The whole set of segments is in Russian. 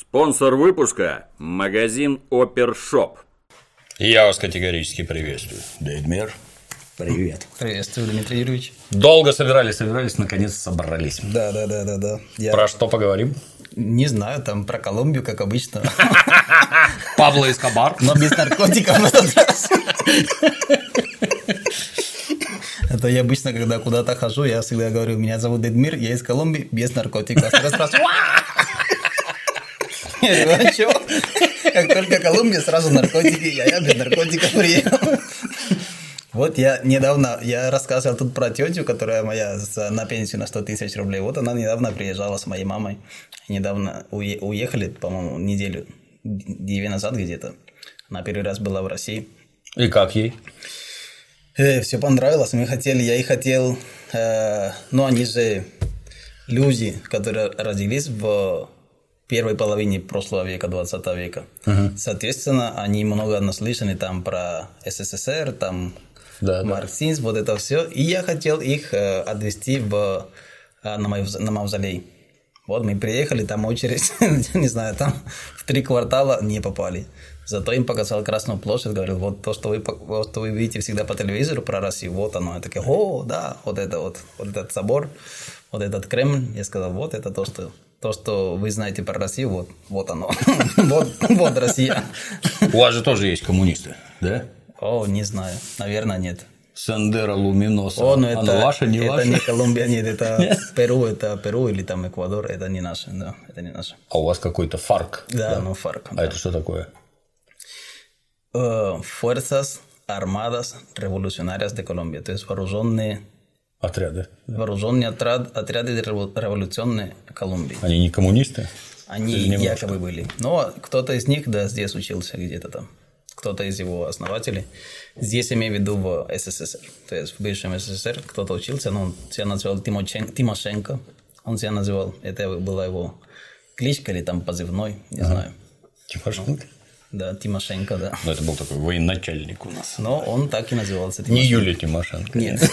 Спонсор выпуска – магазин Опершоп. Я вас категорически приветствую. Дэдмир. Привет. Приветствую, Дмитрий Юрьевич. Долго собирались, наконец собрались. Да. Про что поговорим? Не знаю, там про Колумбию, как обычно. Пабло Эскобар. Но без наркотиков в этот раз. Это я обычно, когда куда-то хожу, я всегда говорю, меня зовут Дэдмир, я из Колумбии, без наркотиков. Сразу спрашиваю, я говорю, а чего? Как только Колумбия, сразу наркотики, я без наркотиков приехал. Вот я недавно, рассказывал тут про тетю, которая моя на пенсию на 100 тысяч рублей. Вот она недавно приезжала с моей мамой. Недавно уехали, по-моему, неделю, 2 назад где-то. Она первый раз была в России. И как ей? Все понравилось. Я и хотел, но они же люди, которые родились в первой половине прошлого века, 20 века. Соответственно, они много наслышаны там про СССР, там марксизм, вот это все. И я хотел их отвезти на мавзолей. Вот мы приехали, там очередь, не знаю, там в 3 квартала не попали. Зато им показал Красную площадь, говорил, вот то, что вы видите всегда по телевизору про Россию, вот оно. Я такой, о, да, вот этот собор, вот этот Кремль. Я сказал, вот это то, что вы знаете про Россию, вот оно, вот Россия. У вас же тоже есть коммунисты, да? О, не знаю, наверное, нет. Сандера Луминоса. Оно ваше, не ваше? Это не Колумбия, нет, это Перу или там Эквадор, это не наше, да, это не наше. А у вас какой-то ФАРК? Да, ну ФАРК. А это что такое? Fuerzas Armadas Revolucionarias de Colombia, то есть вооруженные отряды. Вооруженные отряды революционной Колумбии. Они не коммунисты? Они якобы были. Но кто-то из них, да, здесь учился где-то там. Кто-то из его основателей. Здесь имею в виду в СССР. То есть в бывшем СССР кто-то учился, но он себя называл Тимошенко. Он себя называл, это была его кличка или там позывной, не знаю. Тимошенко? Да, Тимошенко, да. Но это был такой военачальник у нас. Но он так и назывался. Не Юлия Тимошенко. Нет.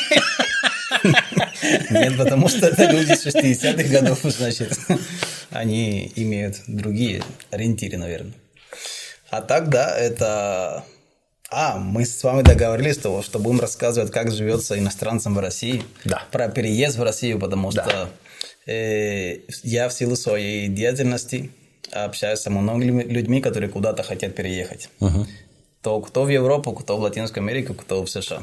Нет, потому что это люди 60-х годов, значит, они имеют другие ориентиры, наверное. А так, да, это... мы с вами договорились, что будем рассказывать, как живется иностранцам в России. Да. Про переезд в Россию, потому что я в силу своей деятельности общаюсь с многими людьми, которые куда-то хотят переехать. Кто в Европу, кто в Латинскую Америку, кто в США.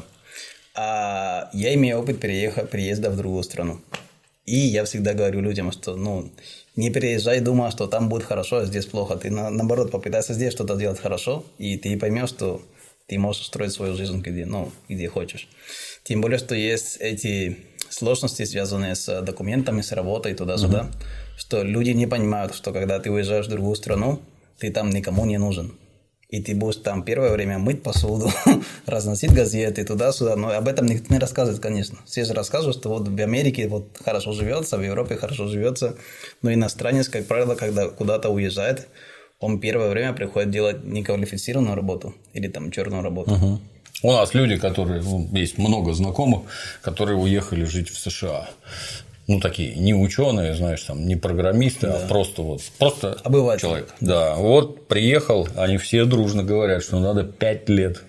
А я имею опыт переезда в другую страну. И я всегда говорю людям, что не переезжай, думая, что там будет хорошо, а здесь плохо. Ты, наоборот, попытайся здесь что-то делать хорошо, и ты поймешь, что ты можешь строить свою жизнь где хочешь. Тем более, что есть эти сложности, связанные с документами, с работой туда-сюда, что люди не понимают, что когда ты уезжаешь в другую страну, ты там никому не нужен. И ты будешь там первое время мыть посуду, разносить газеты туда-сюда. Но об этом никто не рассказывает, конечно. Все же рассказывают, что вот в Америке вот хорошо живется, в Европе хорошо живется. Но иностранец, как правило, когда куда-то уезжает, он первое время приходит делать неквалифицированную работу или там черную работу. У нас люди, есть много знакомых, которые уехали жить в США. Такие не ученые, знаешь, там не программисты, а просто обыватель. Человек. Да, вот приехал, они все дружно говорят, что надо 5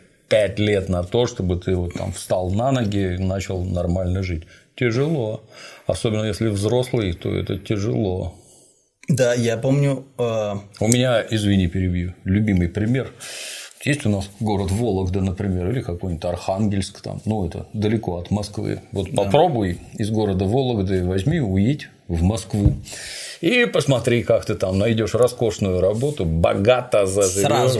лет на то, чтобы ты встал на ноги и начал нормально жить. Тяжело. Особенно если взрослый, то это тяжело. Да, я помню. У меня, извини, перебью, любимый пример. Есть у нас город Вологда, например, или какой-нибудь Архангельск, это далеко от Москвы. Вот попробуй из города Вологды уедь в Москву. И посмотри, как ты там найдешь роскошную работу, богато заживешь.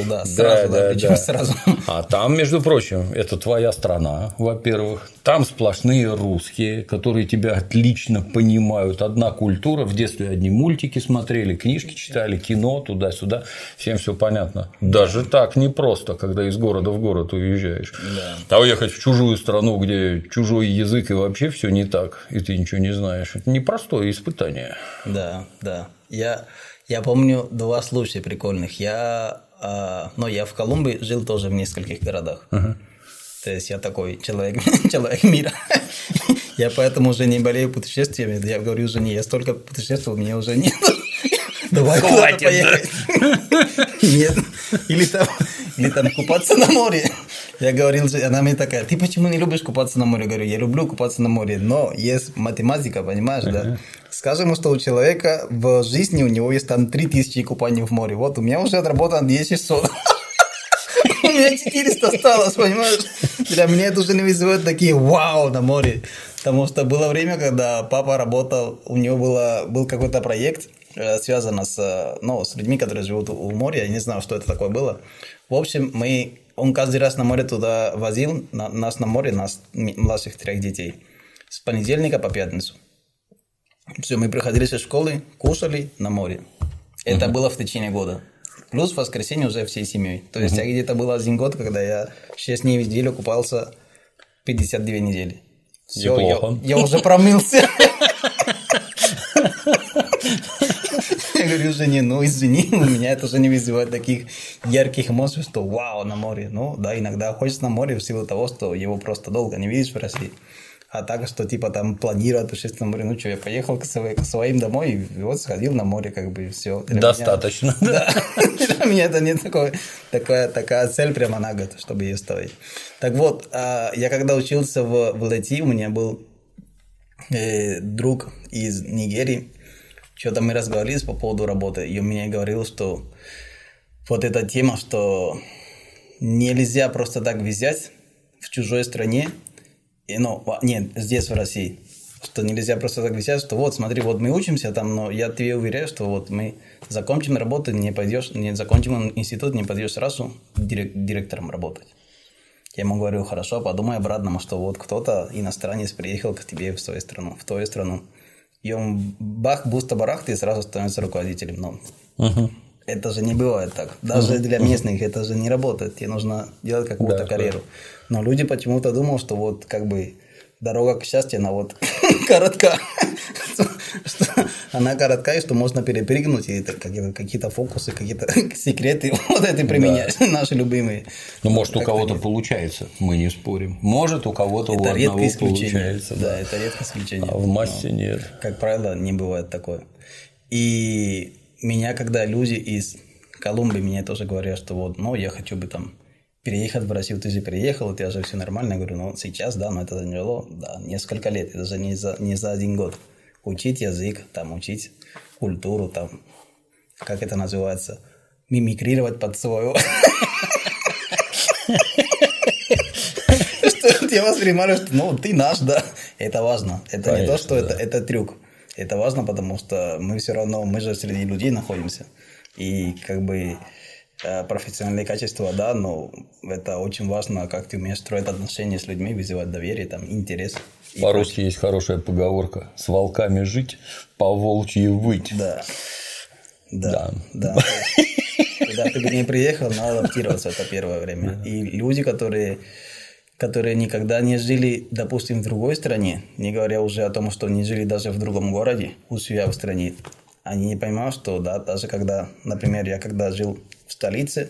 Сразу. А там, между прочим, это твоя страна, во-первых. Там сплошные русские, которые тебя отлично понимают. Одна культура. В детстве одни мультики смотрели, книжки читали, кино, туда-сюда. Всем все понятно. Даже так непросто, когда из города в город уезжаешь. Да. А уехать в чужую страну, где чужой язык и вообще все не так, и ты ничего не знаешь, это непростое испытание. Да. Я помню 2 случая прикольных. Я в Колумбии жил тоже в нескольких городах. То есть я такой человек мира. Я поэтому уже не болею путешествиями. Я говорю жене, я столько путешествовал, меня уже нет. давай куда-то поехать. Нет, или там купаться на море. Я говорил, она мне такая, ты почему не любишь купаться на море? Я говорю, я люблю купаться на море, но есть математика, понимаешь, да? Скажем, что у человека в жизни, у него есть там 3000 купаний в море. Вот у меня уже отработано 2600. У меня 400 осталось, понимаешь? Для меня это уже не вызывает такие вау на море. Потому что было время, когда папа работал, у него был какой-то проект, связан с людьми, которые живут у моря. Я не знал, что это такое было. В общем, он каждый раз на море туда возил, нас на море, нас, младших 3 детей, с понедельника по пятницу. Все, мы приходили со школы, кушали на море. Это было в течение года. Плюс в воскресенье уже всей семьей. То есть, я где-то был 1 год, когда я 6 дней в неделю купался 52 недели. Все, я уже промылся. Я говорю жене, извини, у меня это уже не вызывает таких ярких эмоций, что вау, на море. Ну, да, иногда хочется на море в силу того, что его просто долго не видишь в России. А так, что типа там планировать путешествие на море, я поехал к своим домой и вот сходил на море, как бы все. Достаточно. Да, для меня это не такая цель прямо на год, чтобы ее ставить. Так вот, я когда учился в ЛТ, у меня был друг из Нигерии, что-то мы разговаривали по поводу работы, и он мне говорил, что вот эта тема, что нельзя просто так взять в чужой стране, нет, здесь в России, что нельзя просто так взять, что вот смотри, вот мы учимся там, но я тебе уверяю, что вот мы закончим работу, не закончим институт, не пойдешь сразу директором работать. Я ему говорю, хорошо, подумай обратно, что вот кто-то иностранец приехал к тебе в твою страну. И он буста-барахт и сразу становится руководителем. Но это же не бывает так. Даже для местных это же не работает. Тебе нужно делать какую-то карьеру. Но люди почему-то думают, что вот как бы дорога к счастью, она вот коротка. Она коротка, и что можно перепрыгнуть, и какие-то фокусы, какие-то секреты вот это применять, наши любимые. Ну, может, у кого-то получается, мы не спорим. Может, у кого-то у одного получается. Да, это редкое исключение. А в массе нет. Как правило, не бывает такое. И меня, когда люди из Колумбии мне тоже говорят, что вот, я хочу бы там переехать в Россию, ты же переехал, у тебя же все нормально. Я говорю, сейчас, да, но это заняло, несколько лет, это же не за 1 год. Учить язык, там, учить культуру, там, как это называется, мимикрировать под свою. Я воспринимаю, что, ты наш, да, это важно. Это не то, что это трюк. Это важно, потому что мы все равно, мы же среди людей находимся. И как бы профессиональные качества, да, но это очень важно, как ты умеешь строить отношения с людьми, вызывать доверие, там, интерес. По-русски есть хорошая поговорка: с волками жить, по волчьи выть. Да. Когда ты бы не приехал, надо адаптироваться это первое время. И люди, которые никогда не жили, допустим, в другой стране, не говоря уже о том, что не жили даже в другом городе, у себя в стране, они не понимают, что, да, даже когда, например, я когда жил в столице,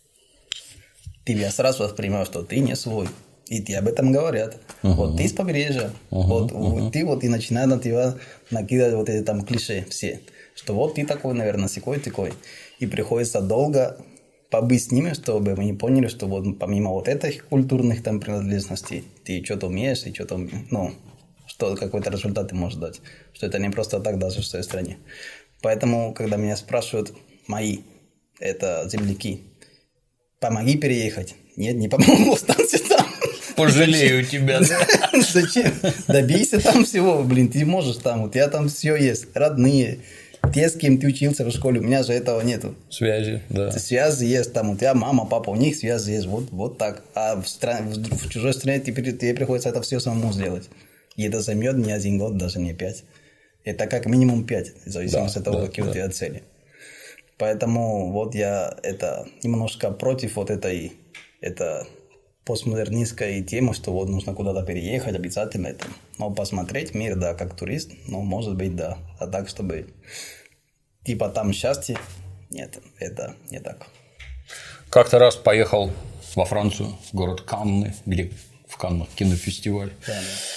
тебя сразу воспринимают, что ты не свой. И тебе об этом говорят. Вот ты с побережья. Вот ты вот и начинают на тебя накидывать вот эти там клише все. Что вот ты такой, наверное, такой. И приходится долго побыть с ними, чтобы они поняли, что вот помимо вот этих культурных там принадлежностей, ты что-то умеешь, и что-то, что какой-то результат ты можешь дать. Что это не просто так даже в своей стране. Поэтому, когда меня спрашивают мои, это земляки, помоги переехать. Нет, не помогу, останься там. Пожалею тебя. Зачем? Добейся там всего, ты можешь там, у тебя там все есть, родные, те, с кем ты учился в школе, у меня же этого нету. Связи, да. Связи есть, там у тебя мама, папа, у них связи есть, вот так. А в чужой стране тебе приходится это все самому сделать. И это займет не 1 год, даже не 5. Это как минимум 5, в зависимости от того, какие у тебя цели. Поэтому вот я немножко против вот этой постмодернистской темы, что вот нужно куда-то переехать обязательно. Это. Но посмотреть мир, да, как турист, может быть, да. А так, чтобы типа там счастье, нет, это не так. Как-то раз поехал во Францию, в город Канны, где в Каннах кинофестиваль. Да.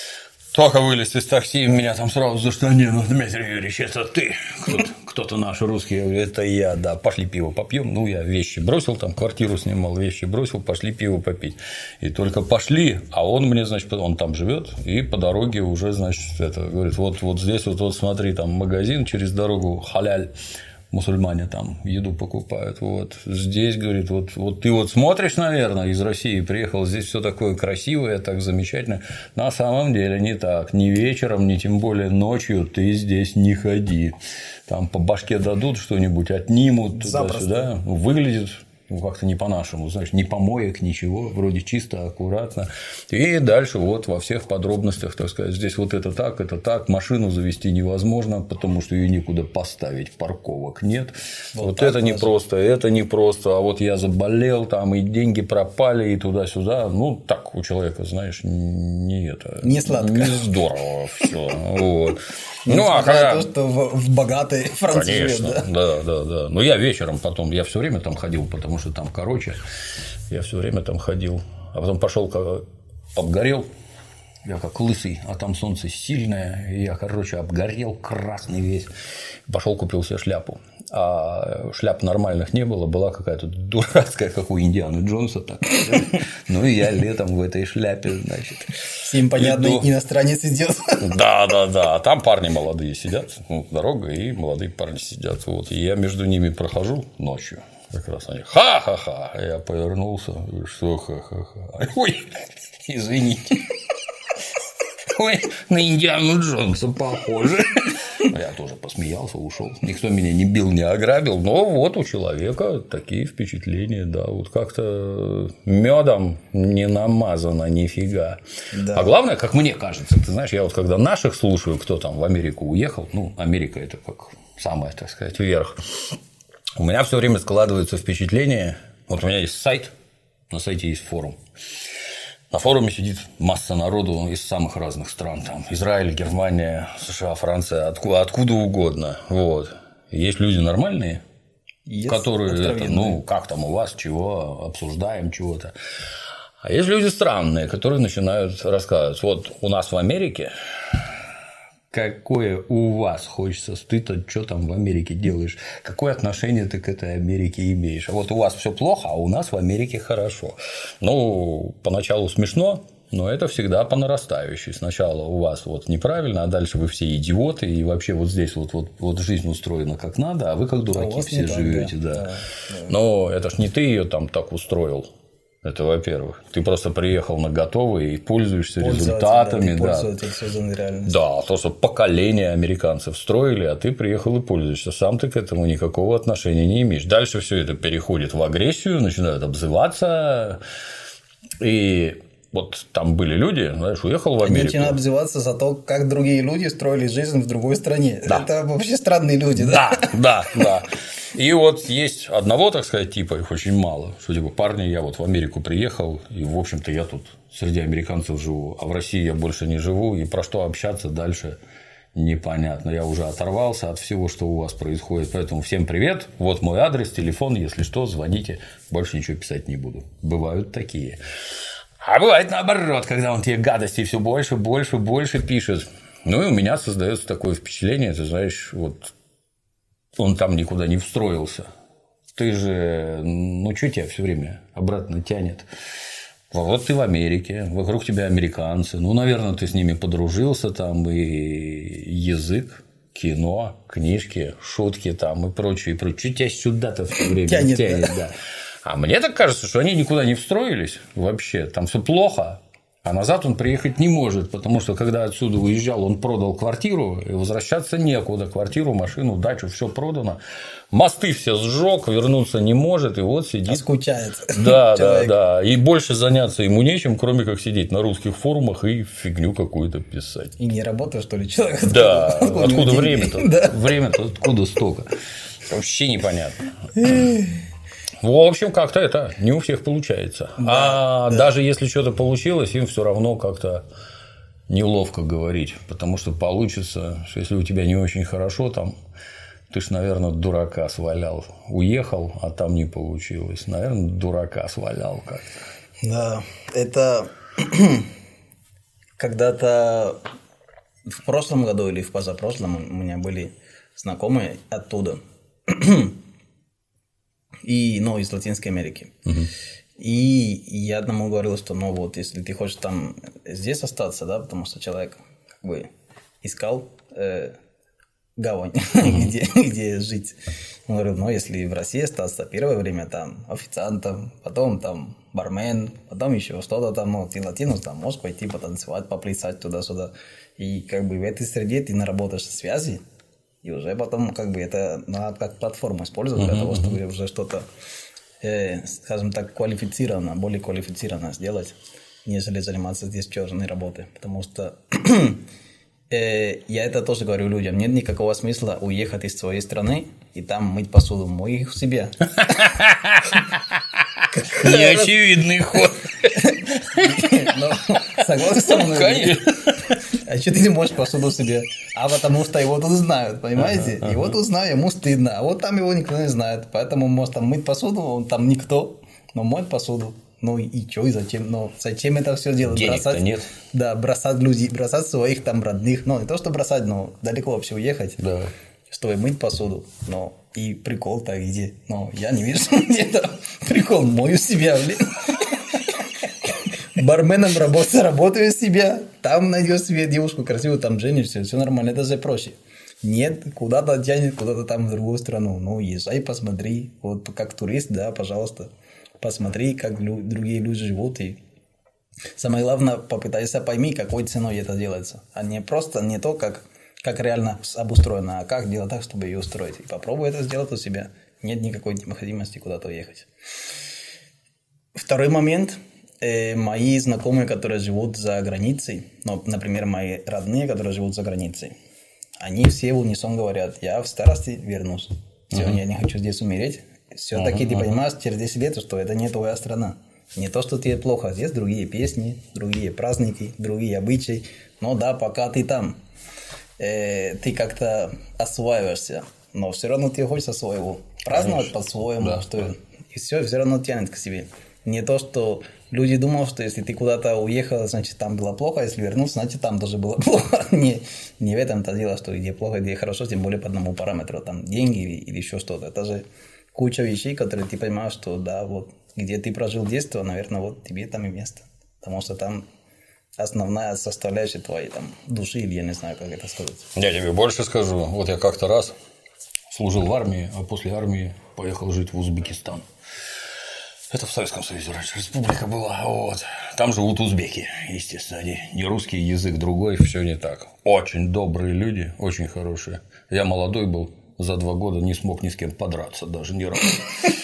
Только вылез из такси, меня там сразу за что, не, ну, Дмитрий Юрьевич, это ты, кто-то наш русский, я говорю, это я, да, пошли пиво попьем, ну, я вещи бросил, там, квартиру снимал, вещи бросил, пошли пиво попить, и только пошли, а он мне, значит, он там живет, и по дороге уже, значит, это, говорит, вот здесь вот смотри, там, магазин через дорогу, халяль, мусульмане там еду покупают, вот здесь, говорит, вот ты вот смотришь, наверное, из России приехал, здесь все такое красивое, так замечательно, на самом деле не так, ни вечером, ни тем более ночью ты здесь не ходи, там по башке дадут что-нибудь, отнимут туда-сюда, выглядит как-то не по-нашему, знаешь, ни помоек, ничего, вроде чисто, аккуратно. И дальше вот во всех подробностях, так сказать, здесь вот это так, машину завести невозможно, потому что ее некуда поставить, парковок нет. Вот это непросто, а вот я заболел, там и деньги пропали, и туда-сюда. Ну, так у человека, знаешь, не сладко. Не здорово все. Вот. Ну, а когда... то, что в богатой Франции конечно, живет, да. Но я вечером потом, я все время там ходил, потому что там короче, я все время там ходил, а потом пошел, обгорел, я как лысый, а там солнце сильное, и я, короче, обгорел, красный весь, пошел купил себе шляпу. А шляп нормальных не было, была какая-то дурацкая, как у Индианы Джонса. Так. Ну, и я летом в этой шляпе, значит. Всем понятный иностранец идет. Да. А там парни молодые сидят, дорога, и молодые парни сидят. Вот. И я между ними прохожу ночью. Как раз они ха-ха-ха. Я повернулся, что ха-ха-ха. Ой, извините. Ой, на Индиану Джонса похоже. Я тоже посмеялся, ушел. Никто меня не бил, не ограбил, но вот у человека такие впечатления, да, вот как-то медом не намазано нифига. Да. А главное, как мне кажется, ты знаешь, я вот когда наших слушаю, кто там в Америку уехал, ну, Америка – это как самое, так сказать, вверх, у меня все время складывается впечатление, вот у меня есть сайт, на сайте есть форум. На форуме сидит масса народу из самых разных стран. Там Израиль, Германия, США, Франция, откуда угодно. Вот. Есть люди нормальные, которые как там у вас, чего, обсуждаем чего-то. А есть люди странные, которые начинают рассказывать. Вот у нас в Америке какое у вас хочется, ты-то что там в Америке делаешь, какое отношение ты к этой Америке имеешь. А вот у вас все плохо, а у нас в Америке хорошо. Ну, поначалу смешно, но это всегда по нарастающей. Сначала у вас вот неправильно, а дальше вы все идиоты, и вообще вот здесь вот жизнь устроена как надо, а вы как дураки все живете. Да. Но это ж не ты ее там так устроил. Это, во-первых, ты просто приехал на готовый и пользуешься результатами. Да, то, что поколение американцев строили, а ты приехал и пользуешься. Сам ты к этому никакого отношения не имеешь. Дальше все это переходит в агрессию, начинают обзываться. И вот там были люди, знаешь, уехал в Америку. Они начинают обзываться за то, как другие люди строили жизнь в другой стране. Да. Это вообще странные люди, да? Да. И вот есть одного, так сказать, типа, их очень мало, что типа парни, я вот в Америку приехал, и, в общем-то, я тут среди американцев живу, а в России я больше не живу, и про что общаться дальше непонятно. Я уже оторвался от всего, что у вас происходит, поэтому всем привет, вот мой адрес, телефон, если что, звоните, больше ничего писать не буду. Бывают такие. А бывает наоборот, когда он тебе гадости все больше пишет. Ну, и у меня создается такое впечатление, ты знаешь, вот он там никуда не встроился. Ты же, ну, что тебя все время обратно тянет? Вот ты в Америке, вокруг тебя американцы. Ну, наверное, ты с ними подружился, там и язык, кино, книжки, шутки там и прочее. Что тебя сюда-то все время тянет, да. А мне так кажется, что они никуда не встроились вообще, там все плохо, а назад он приехать не может, потому что когда отсюда уезжал, он продал квартиру, и возвращаться некуда, квартиру, машину, дачу, все продано, мосты все сжег, вернуться не может, и вот сидит. Скучается. Да, и больше заняться ему нечем, кроме как сидеть на русских форумах и фигню какую-то писать. И не работает, что ли, человек? Да, откуда время-то? Время-то откуда столько? Вообще непонятно. В общем, как-то это не у всех получается. Даже если что-то получилось, им все равно как-то неловко говорить. Потому что получится, что если у тебя не очень хорошо, там ты ж, наверное, дурака свалял. Уехал, а там не получилось. Наверное, дурака свалял как-то. Да, это когда-то в прошлом году или в позапрошлом у меня были знакомые оттуда. И, из Латинской Америки. И я одному говорил, что, если ты хочешь там здесь остаться, да, потому что человек как бы искал гавань, где жить. Он говорил, если в России остаться первое время там официантом, потом там бармен, потом еще что-то там, ты латинос, там можешь пойти потанцевать, поплясать туда-сюда. И как бы в этой среде ты наработаешь связи, и уже потом как бы это надо как платформу использовать для того, чтобы уже что-то, скажем так, более квалифицированно сделать, нежели заниматься здесь черной работой. Потому что я это тоже говорю людям, нет никакого смысла уехать из своей страны и там мыть посуду, мой их в себе. Неочевидный ход. Согласен со мной? Конечно. А что ты не можешь посуду себе? А потому что его тут знают, понимаете? Его тут знают, ему стыдно. А вот там его никто не знает. Поэтому может там мыть посуду, он там никто, но моет посуду. И что, и зачем? Зачем это все делать? Денег-то нет. Да, бросать людей, бросать своих там родных. Не то, что бросать, но далеко вообще уехать. Да. Чтобы мыть посуду. И прикол-то где? Я не вижу где-то прикол. Мою себя, блин. Барменом работаю себя. Там найдешь себе девушку красивую, там женишься. Все нормально, это же проще. Нет, куда-то тянет, куда-то там в другую страну. Езжай, посмотри. Вот как турист, да, пожалуйста. Посмотри, как другие люди живут. И самое главное, попытайся пойми, какой ценой это делается. А не просто не то, как реально обустроено, а как делать так, чтобы ее устроить. И попробуй это сделать у себя. Нет никакой необходимости куда-то уехать. Второй момент. Мои знакомые, которые живут за границей, например, мои родные, которые живут за границей, они все в унисон говорят, я в старости вернусь. Все, я не хочу здесь умереть. Все-таки ты понимаешь через 10 лет, что это не твоя страна. Не то, что тебе плохо. Здесь другие песни, другие праздники, другие обычаи. Но да, пока ты там, ты как-то осваиваешься. Но все равно тебе хочется своего. Праздновать по-своему. Да, что и все равно тянет к себе. Не то, что люди думают, что если ты куда-то уехал, значит, там было плохо, а если вернулся, значит, там тоже было плохо. Не в этом-то дело, что где плохо, где хорошо, тем более по одному параметру, там, деньги или еще что-то. Это же куча вещей, которые ты понимаешь, что да, вот, где ты прожил детство, наверное, вот тебе там и место. Потому что там основная составляющая твоей там души, или я не знаю, как это сказать. Я тебе больше скажу. Вот я как-то раз служил в армии, а после армии поехал жить в Узбекистан. Это в Советском Союзе раньше республика была. Вот. Там живут узбеки, естественно. Они не русский язык, другой, все не так. Очень добрые люди, очень хорошие. Я молодой был, за 2 года не смог ни с кем подраться, даже ни разу.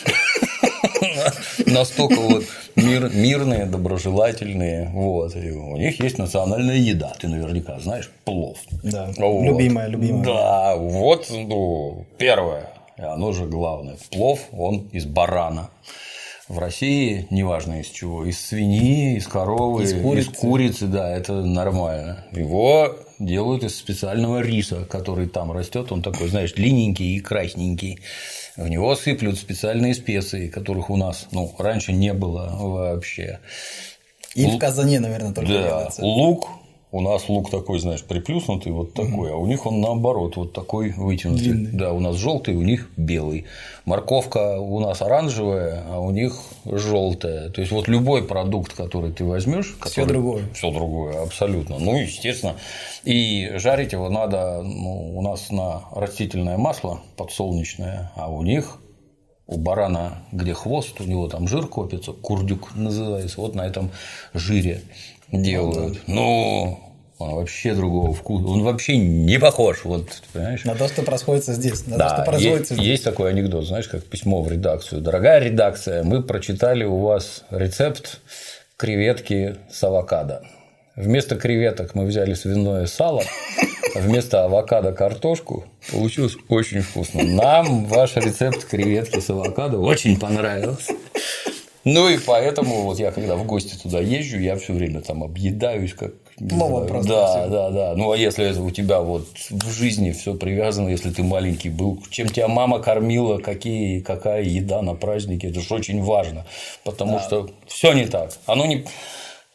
Настолько вот мирные, доброжелательные. Вот. И у них есть национальная еда. Ты наверняка знаешь, плов. Да, вот. Любимая. Да, вот первое, и оно же главное. Плов, он из барана. В России, неважно из чего, из свиньи, из коровы, из курицы, да, это нормально. Его делают из специального риса, который там растет, он такой, знаешь, длинненький и красненький. В него сыплют специальные специи, которых у нас, раньше не было вообще. И в Казани, наверное, только делается. Лук. У нас лук такой, знаешь, приплюснутый, вот такой, а у них он наоборот, вот такой вытянутый. Длинный. Да, у нас желтый, у них белый. Морковка у нас оранжевая, а у них желтая. То есть вот любой продукт, который ты возьмешь, все другое. Все другое, абсолютно. Естественно. И жарить его надо, у нас на растительное масло подсолнечное, а у них. У барана, где хвост, у него там жир копится, курдюк называется, вот на этом жире делают. Он вообще другого вкуса. Он вообще не похож. Вот, понимаешь? На то, что происходит здесь. Есть такой анекдот, знаешь, как письмо в редакцию. Дорогая редакция, мы прочитали у вас рецепт креветки с авокадо. Вместо креветок мы взяли свиное сало, а вместо авокадо картошку. Получилось очень вкусно. Нам ваш рецепт креветки с авокадо очень понравился. И поэтому вот я когда в гости туда езжу, я все время там объедаюсь, как пловом просто. Да. А если это у тебя вот в жизни все привязано, если ты маленький был, чем тебя мама кормила, какая еда на празднике, это же очень важно, потому что все не так.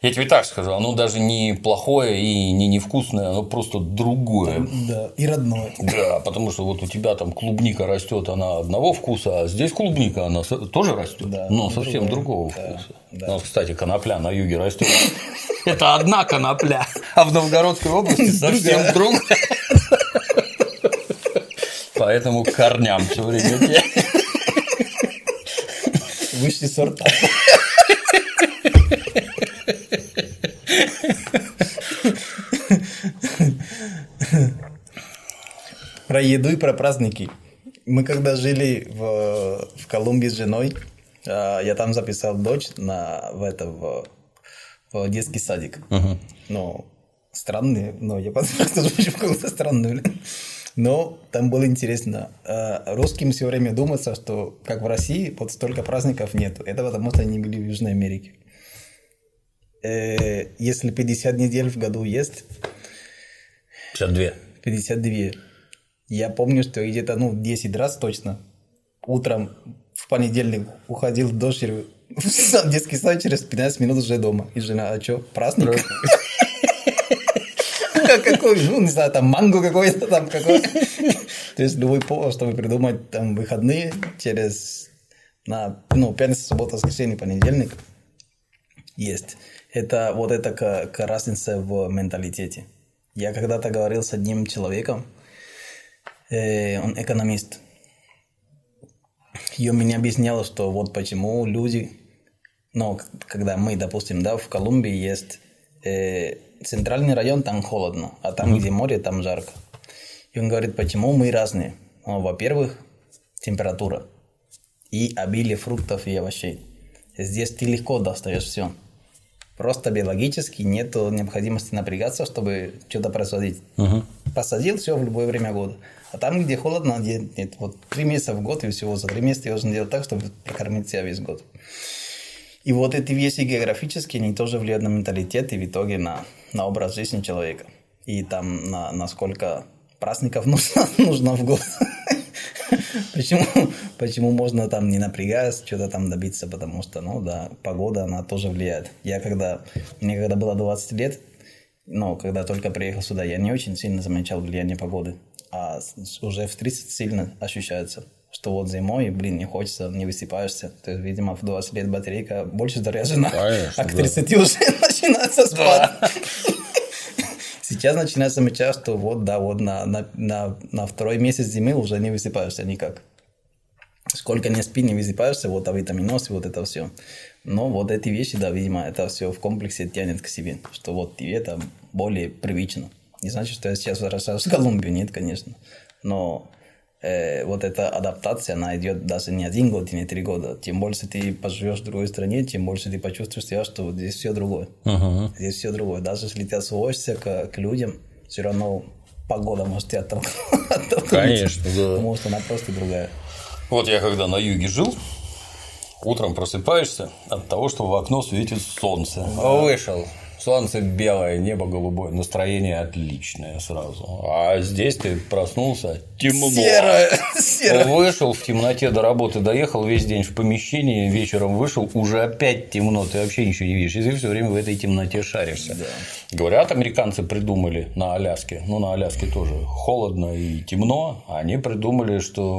Я тебе так скажу, оно даже не плохое и не невкусное, оно просто другое. Да, и родное. Да, потому что вот у тебя там клубника растет, она одного вкуса, а здесь клубника, она тоже растет, Да, но совсем другого да, вкуса. да. У нас, кстати, конопля на юге растет. Это одна конопля, а в Новгородской области совсем другая. Поэтому к корням все время. Высший сорт. Про еду и про праздники. Мы когда жили в Колумбии с женой, я там записал дочь в детский садик. Ну, странный, но я подумал, почему какой-то странный. Но там было интересно. Русским все время думается, что как в России, вот столько праздников нет. Это потому, что они были в Южной Америке. Если 50 недель в году есть... 52. 52. Я помню, что где-то 10 раз точно утром в понедельник уходил в дочерью в детский сад, через 15 минут уже дома. И жена, а что, праздник? Какой, не знаю, там манго какой-то там какой-то. То есть любой повод, чтобы придумать там выходные через пятница, суббота, воскресенье, понедельник есть. Это вот эта разница в менталитете. Я когда-то говорил с одним человеком, он экономист, и он мне объяснял, что вот почему люди, когда мы, допустим, в Колумбии есть центральный район, там холодно, а там, где море, там жарко. И он говорит, почему мы разные. Во-первых, температура и обилие фруктов и овощей. Здесь ты легко достаешь все. Просто биологически нет необходимости напрягаться, чтобы что-то производить. Посадил все в любое время года. А там, где холодно, нет. Вот 3 месяца в год, и всего за 3 месяца я должен делать так, чтобы прокормить себя весь год. И вот эти вещи географические, они тоже влияют на менталитет и в итоге на образ жизни человека. И там на сколько праздников нужно в год. Почему можно там не напрягаясь что-то там добиться, потому что, погода, она тоже влияет. Мне когда было 20 лет, когда только приехал сюда, я не очень сильно замечал влияние погоды, а уже в 30 сильно ощущается, что вот зимой, не хочется, не высыпаешься. То есть, видимо, в 20 лет батарейка больше заряжена, а к 30 уже начинается спад. Сейчас начинается замечать, что на второй месяц зимы уже не высыпаешься никак. Сколько не спи, не высыпаешься, авитаминоз, это все. Но вот эти вещи, видимо, это все в комплексе тянет к себе, что вот тебе это более привычно. Не значит, что я сейчас возвращаюсь в Колумбию, нет, конечно. Но вот эта адаптация, она идет даже не 1 год и не 3 года. Тем больше ты поживешь в другой стране, тем больше ты почувствуешь себя, что вот здесь все другое. Здесь все другое. Даже если ты освоишься к людям, все равно погода может тебя оттолкнуть. Конечно, да. Потому что она просто другая. Вот я когда на юге жил, утром просыпаешься от того, что в окно светит солнце. Вышел. Солнце белое, небо голубое, настроение отличное сразу. А здесь ты проснулся, темно. Серое. Вышел в темноте до работы, доехал весь день в помещении, вечером вышел, уже опять темно, ты вообще ничего не видишь, и ты все время в этой темноте шаришься. Да. Говорят, американцы придумали на Аляске, на Аляске тоже холодно и темно, они придумали,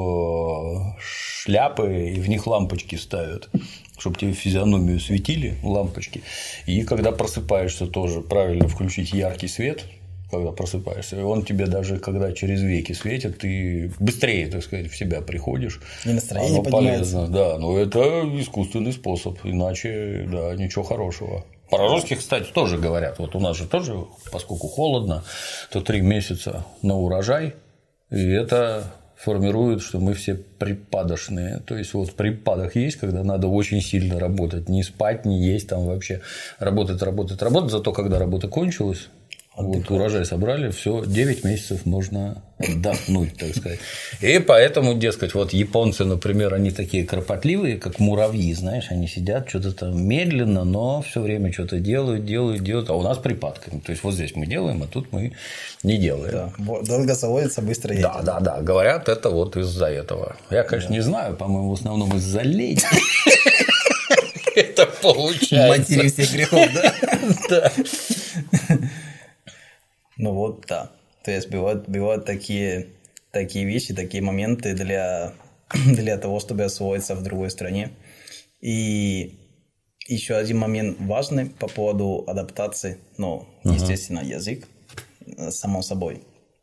что шляпы и в них лампочки ставят, чтобы тебе физиономию светили лампочки. И когда просыпаешься, тоже правильно включить яркий свет, когда просыпаешься. И он тебе даже, когда через веки светит, ты быстрее, так сказать, в себя приходишь. И настроение поднимается. Полезно, да. Но это искусственный способ, иначе, да, ничего хорошего. По-русски, кстати, тоже говорят. Вот у нас же тоже, поскольку холодно, то 3 месяца на урожай, и это формирует, что мы все припадочные. То есть, вот припадок есть, когда надо очень сильно работать, не спать, не есть, там вообще работать. Зато когда работа кончилась, вот урожай собрали, все, 9 месяцев можно отдохнуть, так сказать. И поэтому, дескать, вот японцы, например, они такие кропотливые, как муравьи, знаешь, они сидят что-то там медленно, но все время что-то делают, а у нас припадками. То есть, вот здесь мы делаем, а тут мы не делаем. Да. Долго заводится, быстро едет. Да. Говорят, это вот из-за этого. Я, конечно, не знаю, по-моему, в основном из-за лени. Это получается. Матери всех грехов, да? Да. Ну вот, да. То есть бывают такие вещи, такие моменты для того, чтобы освоиться в другой стране. И еще один момент важный по поводу адаптации, естественно, язык, само собой.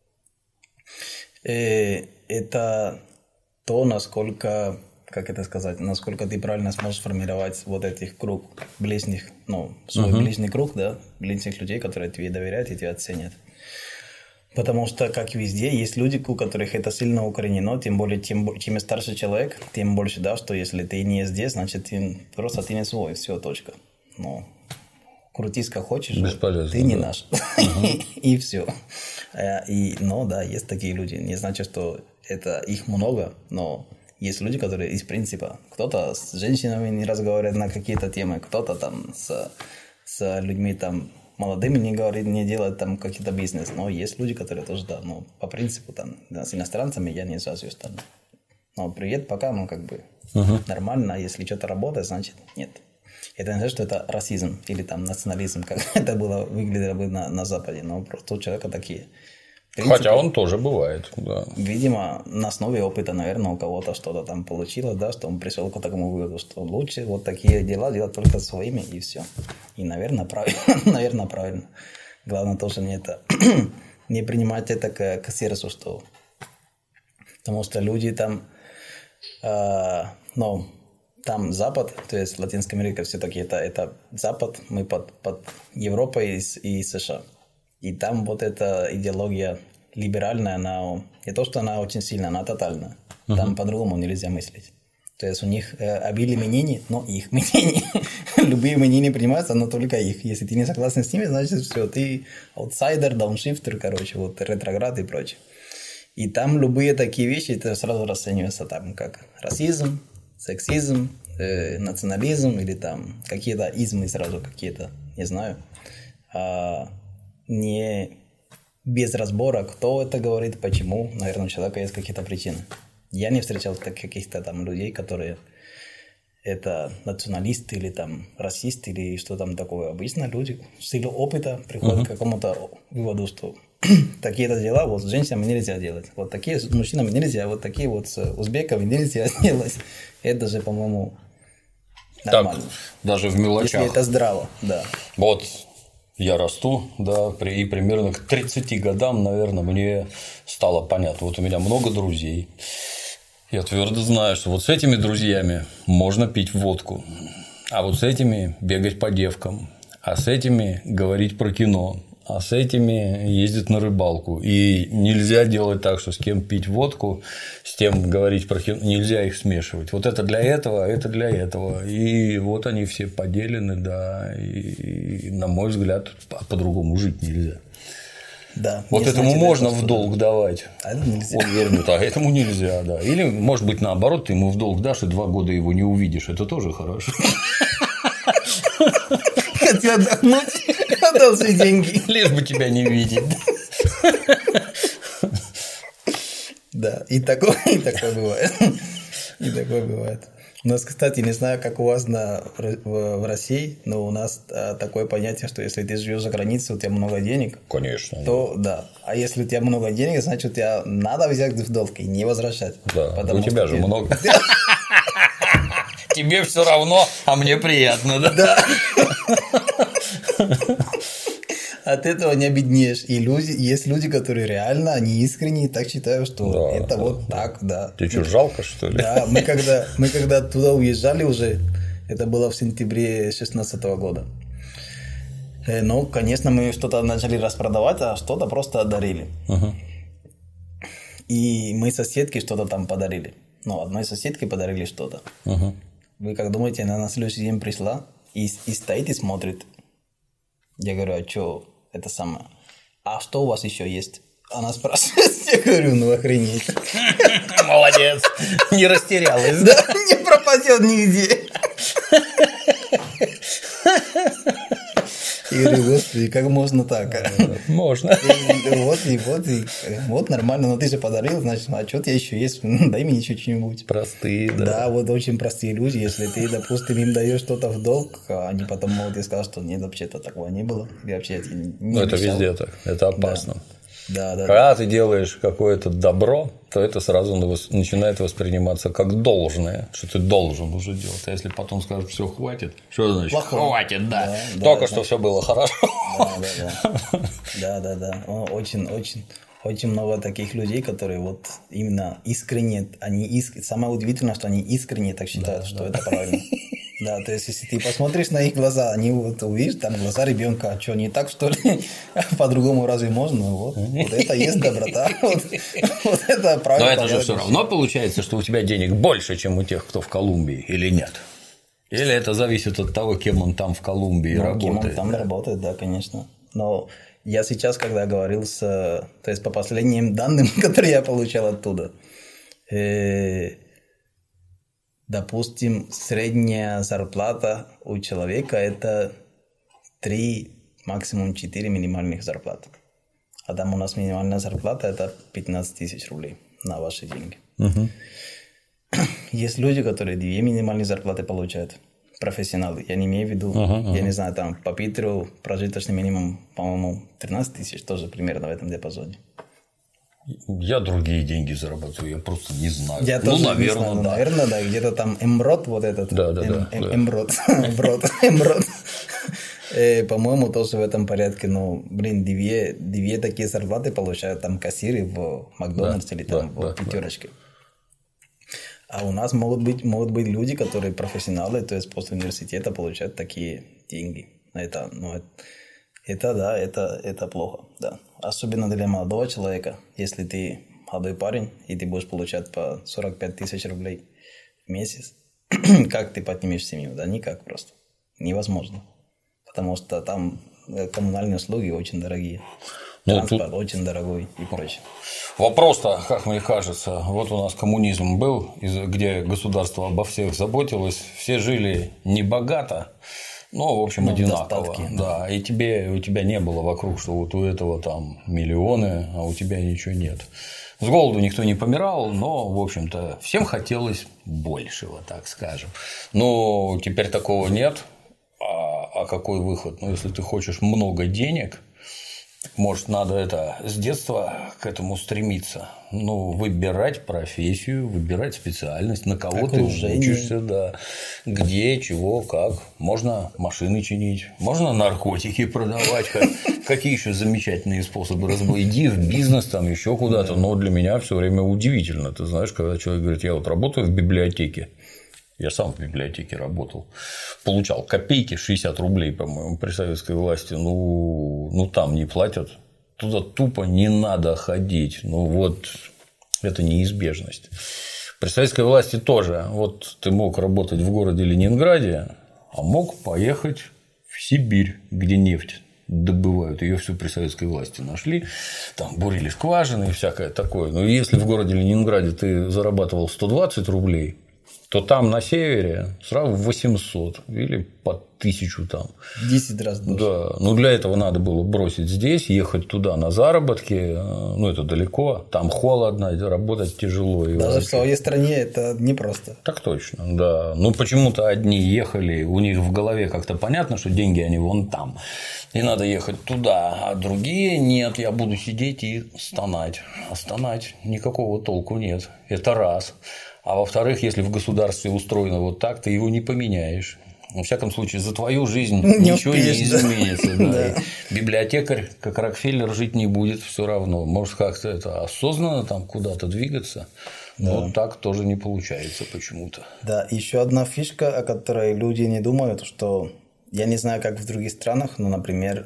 Это то, насколько ты правильно сможешь сформировать вот этих круг ближних, свой ближний круг, да, ближних людей, которые тебе доверяют и тебя оценят. Потому что, как везде, есть люди, у которых это сильно укоренено, тем более, чем старше человек, тем больше, да, что если ты не здесь, значит, ты не свой, все, точка. Крутись как хочешь, ты не наш. И все. Да, есть такие люди. Не значит, что это их много, но есть люди, которые из принципа, кто-то с женщинами не разговаривает на какие-то темы, кто-то там с людьми там молодыми не говорит, не делает там какие-то бизнес, но есть люди, которые тоже, да, по принципу там, да, с иностранцами я не связываюсь там. Привет, пока, нормально, а если что-то работает, значит нет. Это не значит, что это расизм или там национализм, как это выглядело бы на Западе, но просто у человека такие. Хотя он тоже бывает, да. Видимо, на основе опыта, наверное, у кого-то что-то там получилось, да, что он пришел к такому выводу, что лучше вот такие дела делать только своими, и все. И, наверное, правильно. Главное тоже не принимать это к сердцу, что... Потому что люди там... там Запад, то есть Латинская Америка все-таки это Запад, мы под Европой и США. И там вот эта идеология либеральная, она не то, что она очень сильная, она тотальная. Там по-другому нельзя мыслить. То есть у них обилие мнений, но их мнений. Любые мнения принимаются, но только их. Если ты не согласен с ними, значит все, ты аутсайдер, дауншифтер, вот ретроград и прочее. И там любые такие вещи, это сразу расценивается там как расизм, сексизм, национализм или там какие-то измы сразу какие-то, не знаю. Не без разбора, кто это говорит, почему. Наверное, у человека есть какие-то причины. Я не встречал каких-то там людей, которые это националисты или там расисты или что там такое. Обычно люди в силу опыта приходят к какому-то выводу, что такие-то дела вот с женщинами нельзя делать. Вот такие с мужчинами нельзя, вот такие вот с узбеками нельзя делать. Это же, по-моему, нормально. Так, даже в мелочах. Если это здраво, да. Вот я расту, да, и примерно к 30 годам, наверное, мне стало понятно. Вот у меня много друзей. Я твердо знаю, что вот с этими друзьями можно пить водку, а вот с этими бегать по девкам, а с этими говорить про кино, а с этими ездить на рыбалку. И нельзя делать так, что с кем пить водку, с тем говорить про кино, нельзя их смешивать. Вот это для этого, а это для этого. И вот они все поделены, да, и на мой взгляд, по-другому жить нельзя. Да, вот этому значит, можно в долг давать. А это нельзя. Он вернет, а этому нельзя, да. Или, может быть, наоборот, ты ему в долг дашь, и 2 года его не увидишь. Это тоже хорошо. Хотел отдохнуть, отдал свои деньги. Лишь бы тебя не видеть. Да, и такое бывает. И такое бывает. У нас, кстати, не знаю, как у вас в России, но у нас такое понятие, что если ты живешь за границей, у тебя много денег, конечно, то да. А если у тебя много денег, значит, у тебя надо взять в долг и не возвращать. Да, у тебя же много. Тебе все равно, а мне приятно, да? Да. От этого не обеднеешь. И есть люди, которые реально, они искренне так считают, что это вот так, да. Тебе что, жалко, что ли? Да, мы когда туда уезжали уже, это было в сентябре 2016 года. Ну, конечно, мы что-то начали распродавать, а что-то просто одарили. И мы соседке что-то там подарили. Одной соседке подарили что-то. Вы как думаете, она на следующий день пришла и стоит и смотрит. Я говорю, а что это самое? А что у вас еще есть? Она спрашивает, я говорю, охренеть. Молодец, не растерялась. Да, не пропадет нигде. И Я говорю, господи, как можно так? Можно. Вот нормально, но ты же подарил, значит, а что у тебя еще есть? Дай мне еще что-нибудь. Простые, да. Да, вот очень простые люди. Если ты, допустим, им даешь что-то в долг, они потом могут и сказать, что нет, вообще-то такого не было. Или вообще это не Это обещал. везде так. Это опасно. Да. Когда ты делаешь какое-то добро, то это сразу начинает восприниматься как должное, что ты должен уже делать. А если потом скажешь, все, хватит, что значит? Плохое. Хватит, да. Только что все было хорошо. Да. Очень много таких людей, которые вот именно искренне, самое удивительное, что они искренне так считают, что это правильно. Да, то есть, если ты посмотришь на их глаза, они вот увидишь, там глаза ребенка, а что, не так, что ли? По-другому разве можно? Вот это есть доброта, вот это правильно. Но это же все равно получается, что у тебя денег больше, чем у тех, кто в Колумбии, или нет? Или это зависит от того, кем он там в Колумбии работает? Кем он там работает, да, конечно. Но я сейчас, когда говорил то есть, по последним данным, которые я получал оттуда, допустим, средняя зарплата у человека – это 3, максимум 4 минимальных зарплаты. А там у нас минимальная зарплата – это 15 тысяч рублей на ваши деньги. Есть люди, которые 2 минимальные зарплаты получают. Профессионалы. Я не имею в виду, я не знаю, там по Питеру прожиточный минимум, по-моему, 13 тысяч, тоже примерно в этом диапазоне. Я другие деньги зарабатываю, я просто не знаю. Я тоже наверное, не знаю, да. Наверное, да, где-то там МРОТ вот этот. Да. МРОТ. По-моему, тоже в этом порядке, но, две такие зарплаты получают там кассиры в Макдональдс или там в пятерочке. А у нас могут быть люди, которые профессионалы, то есть после университета получают такие деньги. Это плохо, да. Особенно для молодого человека. Если ты молодой парень, и ты будешь получать по 45 тысяч рублей в месяц, как ты поднимешь семью? Да никак просто. Невозможно. Потому что там коммунальные услуги очень дорогие. Транспорт очень дорогой и прочее. Вопрос-то, как мне кажется, вот у нас коммунизм был, где государство обо всех заботилось, все жили небогато, но, в общем, одинаково. Достатки, да. И у тебя не было вокруг, что вот у этого там миллионы, а у тебя ничего нет. С голоду никто не помирал, но, в общем-то, всем хотелось большего, так скажем. Но теперь такого нет. А какой выход? Ну, если ты хочешь много денег, может, надо с детства к этому стремиться. Ну, выбирать профессию, выбирать специальность, на кого ты учишься, да. Где, чего, как. Можно машины чинить, можно наркотики продавать. Какие еще замечательные способы разбоя. Иди в бизнес, там еще куда-то. Но для меня все время удивительно. Ты знаешь, когда человек говорит, я вот работаю в библиотеке. Я сам в библиотеке работал, получал копейки, 60 рублей, по-моему, при советской власти. Ну, там не платят, туда тупо не надо ходить. Ну, вот это неизбежность. При советской власти тоже. Вот ты мог работать в городе Ленинграде, а мог поехать в Сибирь, где нефть добывают. Ее всю при советской власти нашли. Там бурили скважины и всякое такое. Но если в городе Ленинграде ты зарабатывал 120 рублей, то там на севере сразу 800 или по 1000 там. 10 раз больше. Да. Ну, для этого надо было бросить здесь, ехать туда на заработки. Ну, это далеко, там холодно, работать тяжело. Даже в своей стране это непросто. Так точно, да. Ну, почему-то одни ехали, у них в голове как-то понятно, что деньги они вон там, и надо ехать туда, а другие нет, я буду сидеть и стонать. А стонать никакого толку нет. Это раз. А во-вторых, если в государстве устроено вот так, ты его не поменяешь. Во всяком случае, за твою жизнь ничего не изменится. Да. Библиотекарь, как Рокфеллер, жить не будет все равно. Может, как-то это осознанно там куда-то двигаться, но так тоже не получается почему-то. Да, еще одна фишка, о которой люди не думают, что я не знаю, как в других странах, но, например,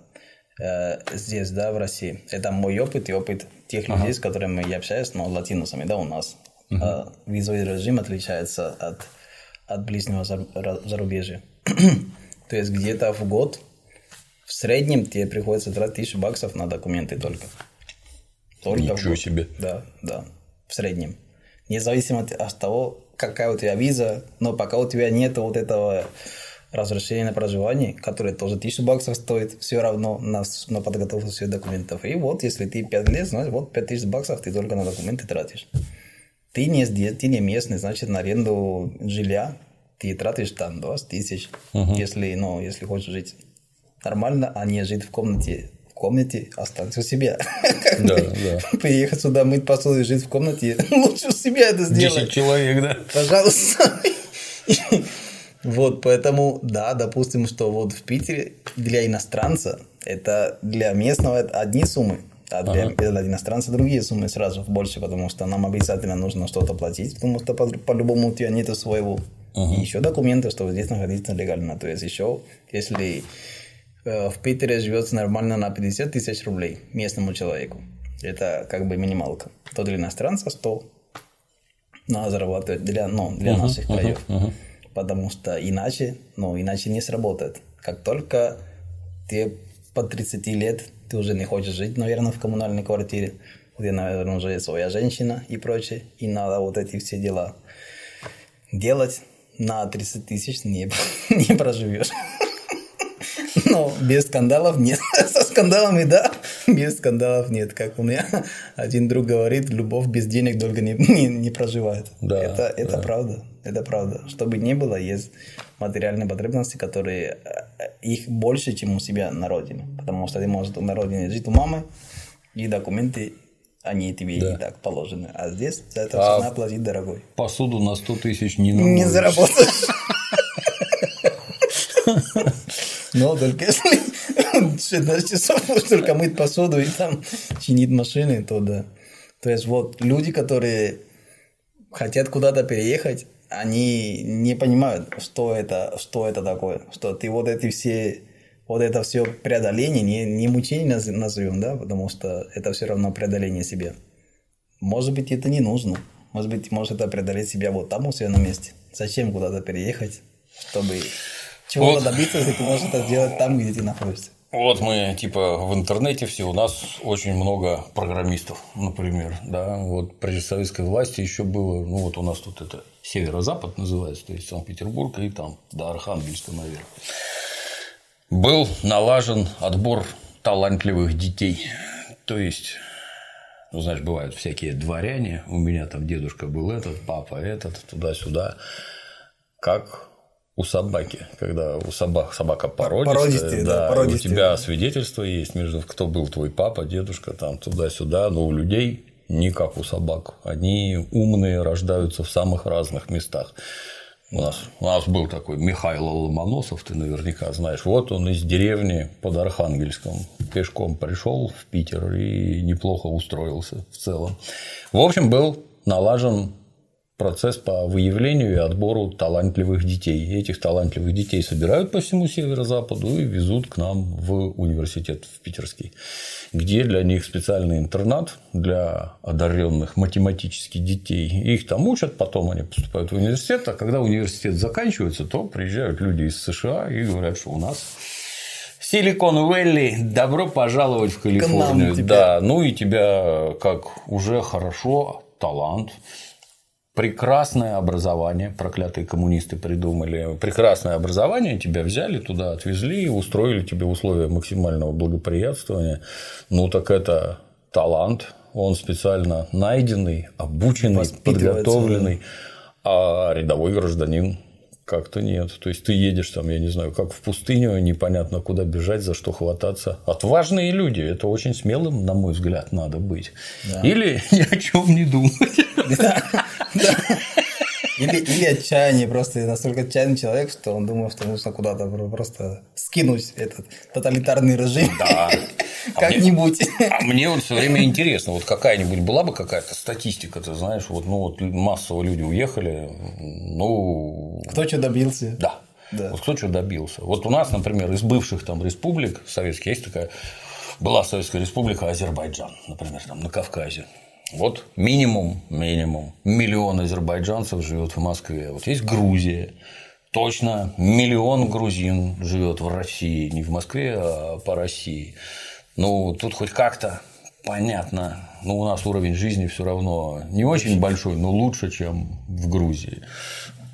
здесь, да, в России, это мой опыт и опыт тех людей, с которыми я общаюсь, но латиносами, да, у нас. Визовый режим отличается от ближнего зарубежья. То есть где-то в год в среднем тебе приходится тратить $1000 на документы только. Ничего себе. Да, в среднем. Независимо от того, какая у тебя виза, но пока у тебя нет вот этого разрешение на проживание, которое тоже 1000 баксов стоит, все равно на подготовку всех документов. И вот, если ты 5 лет, значит, вот 5000 баксов ты только на документы тратишь. Ты не здесь, ты не местный, значит, на аренду жилья ты тратишь там 20 тысяч, если хочешь жить нормально, а не жить в комнате, останься у себя. Да. Приехать сюда, мыть посуду и жить в комнате, лучше у себя это сделать. 10 человек, да? Пожалуйста. Вот, поэтому, да, допустим, что вот в Питере для иностранца это для местного одни суммы, а для иностранца другие суммы сразу больше, потому что нам обязательно нужно что-то платить, потому что по-любому у тебя нету своего. И еще документы, чтобы здесь находиться легально. То есть еще, если в Питере живется нормально на 50 тысяч рублей местному человеку, это как бы минималка, то для иностранца 100 надо зарабатывать для наших краев. Потому что иначе не сработает. Как только тебе по 30 лет ты уже не хочешь жить, наверное, в коммунальной квартире, где, наверное, уже своя женщина и прочее, и надо вот эти все дела делать, на 30 тысяч не проживешь. Но без скандалов нет. Со скандалами да, без скандалов нет. Как у меня один друг говорит, любовь без денег долго не проживает. Да, это правда. Это правда. Чтобы не было, есть материальные потребности, которые их больше, чем у себя на родине. Потому что ты можешь на родине жить у мамы, и документы, они тебе и так положены. А здесь за это все надо платить дорогой. Посуду на 100 тысяч не заработаешь. Но только если 16 часов только мыть посуду и там чинить машины, то да. То есть вот люди, которые хотят куда-то переехать, они не понимают, что это такое. Что ты вот это все преодоление, не мучение назовем, да, потому что это все равно преодоление себя. Может быть, это не нужно. Может быть, можешь это преодолеть себя вот там у себя на месте. Зачем куда-то переехать, чтобы чего-то добиться, если ты можешь это сделать там, где ты находишься. Вот мы типа в интернете все, у нас очень много программистов, например, да, вот при советской власти еще было, ну вот у нас тут это северо-запад называется, то есть Санкт-Петербург и там до Архангельска наверх. Был налажен отбор талантливых детей, то есть, ну знаешь, бывают всякие дворяне, у меня там дедушка был этот, папа этот, туда-сюда, как у собаки, когда у собака породистая, у тебя свидетельство есть, между кто был твой папа, дедушка, там туда-сюда, но у людей не как у собак. Они умные, рождаются в самых разных местах. У нас был такой Михаил Ломоносов, ты наверняка знаешь. Вот он из деревни под Архангельском пешком пришел в Питер и неплохо устроился в целом. В общем, был налажен процесс по выявлению и отбору талантливых детей. Этих талантливых детей собирают по всему северо-западу и везут к нам в университет в питерский, где для них специальный интернат для одаренных математических детей. Их там учат, потом они поступают в университет, а когда университет заканчивается, то приезжают люди из США и говорят, что у нас Силикон-Вэлли, добро пожаловать в Калифорнию. Да, ну и тебя как уже хорошо, талант. Прекрасное образование, проклятые коммунисты придумали, прекрасное образование, тебя взяли туда, отвезли и устроили тебе условия максимального благоприятствования. Ну, так это талант, он специально найденный, обученный, подготовленный, а рядовой гражданин как-то нет. То есть, ты едешь там, я не знаю, как в пустыню, непонятно куда бежать, за что хвататься. Отважные люди, это очень смелым, на мой взгляд, надо быть. Да. Или ни о чем не думать. Или отчаяние, просто настолько отчаянный человек, что он думал, что нужно куда-то просто скинуть этот тоталитарный режим. Да. Как-нибудь. А мне вот все время интересно, вот какая-нибудь была бы какая-то статистика, ты знаешь, вот, ну вот массово люди уехали, ну. Кто что добился. Да. Вот кто что добился. Вот у нас, например, из бывших там республик советских есть такая, была Советская Республика Азербайджан, например, там на Кавказе. Вот минимум миллион азербайджанцев живет в Москве. Вот есть Грузия. Точно 1 миллион грузин живет в России. Не в Москве, а по России. Ну, тут хоть как-то понятно. Ну, у нас уровень жизни все равно не очень большой, но лучше, чем в Грузии.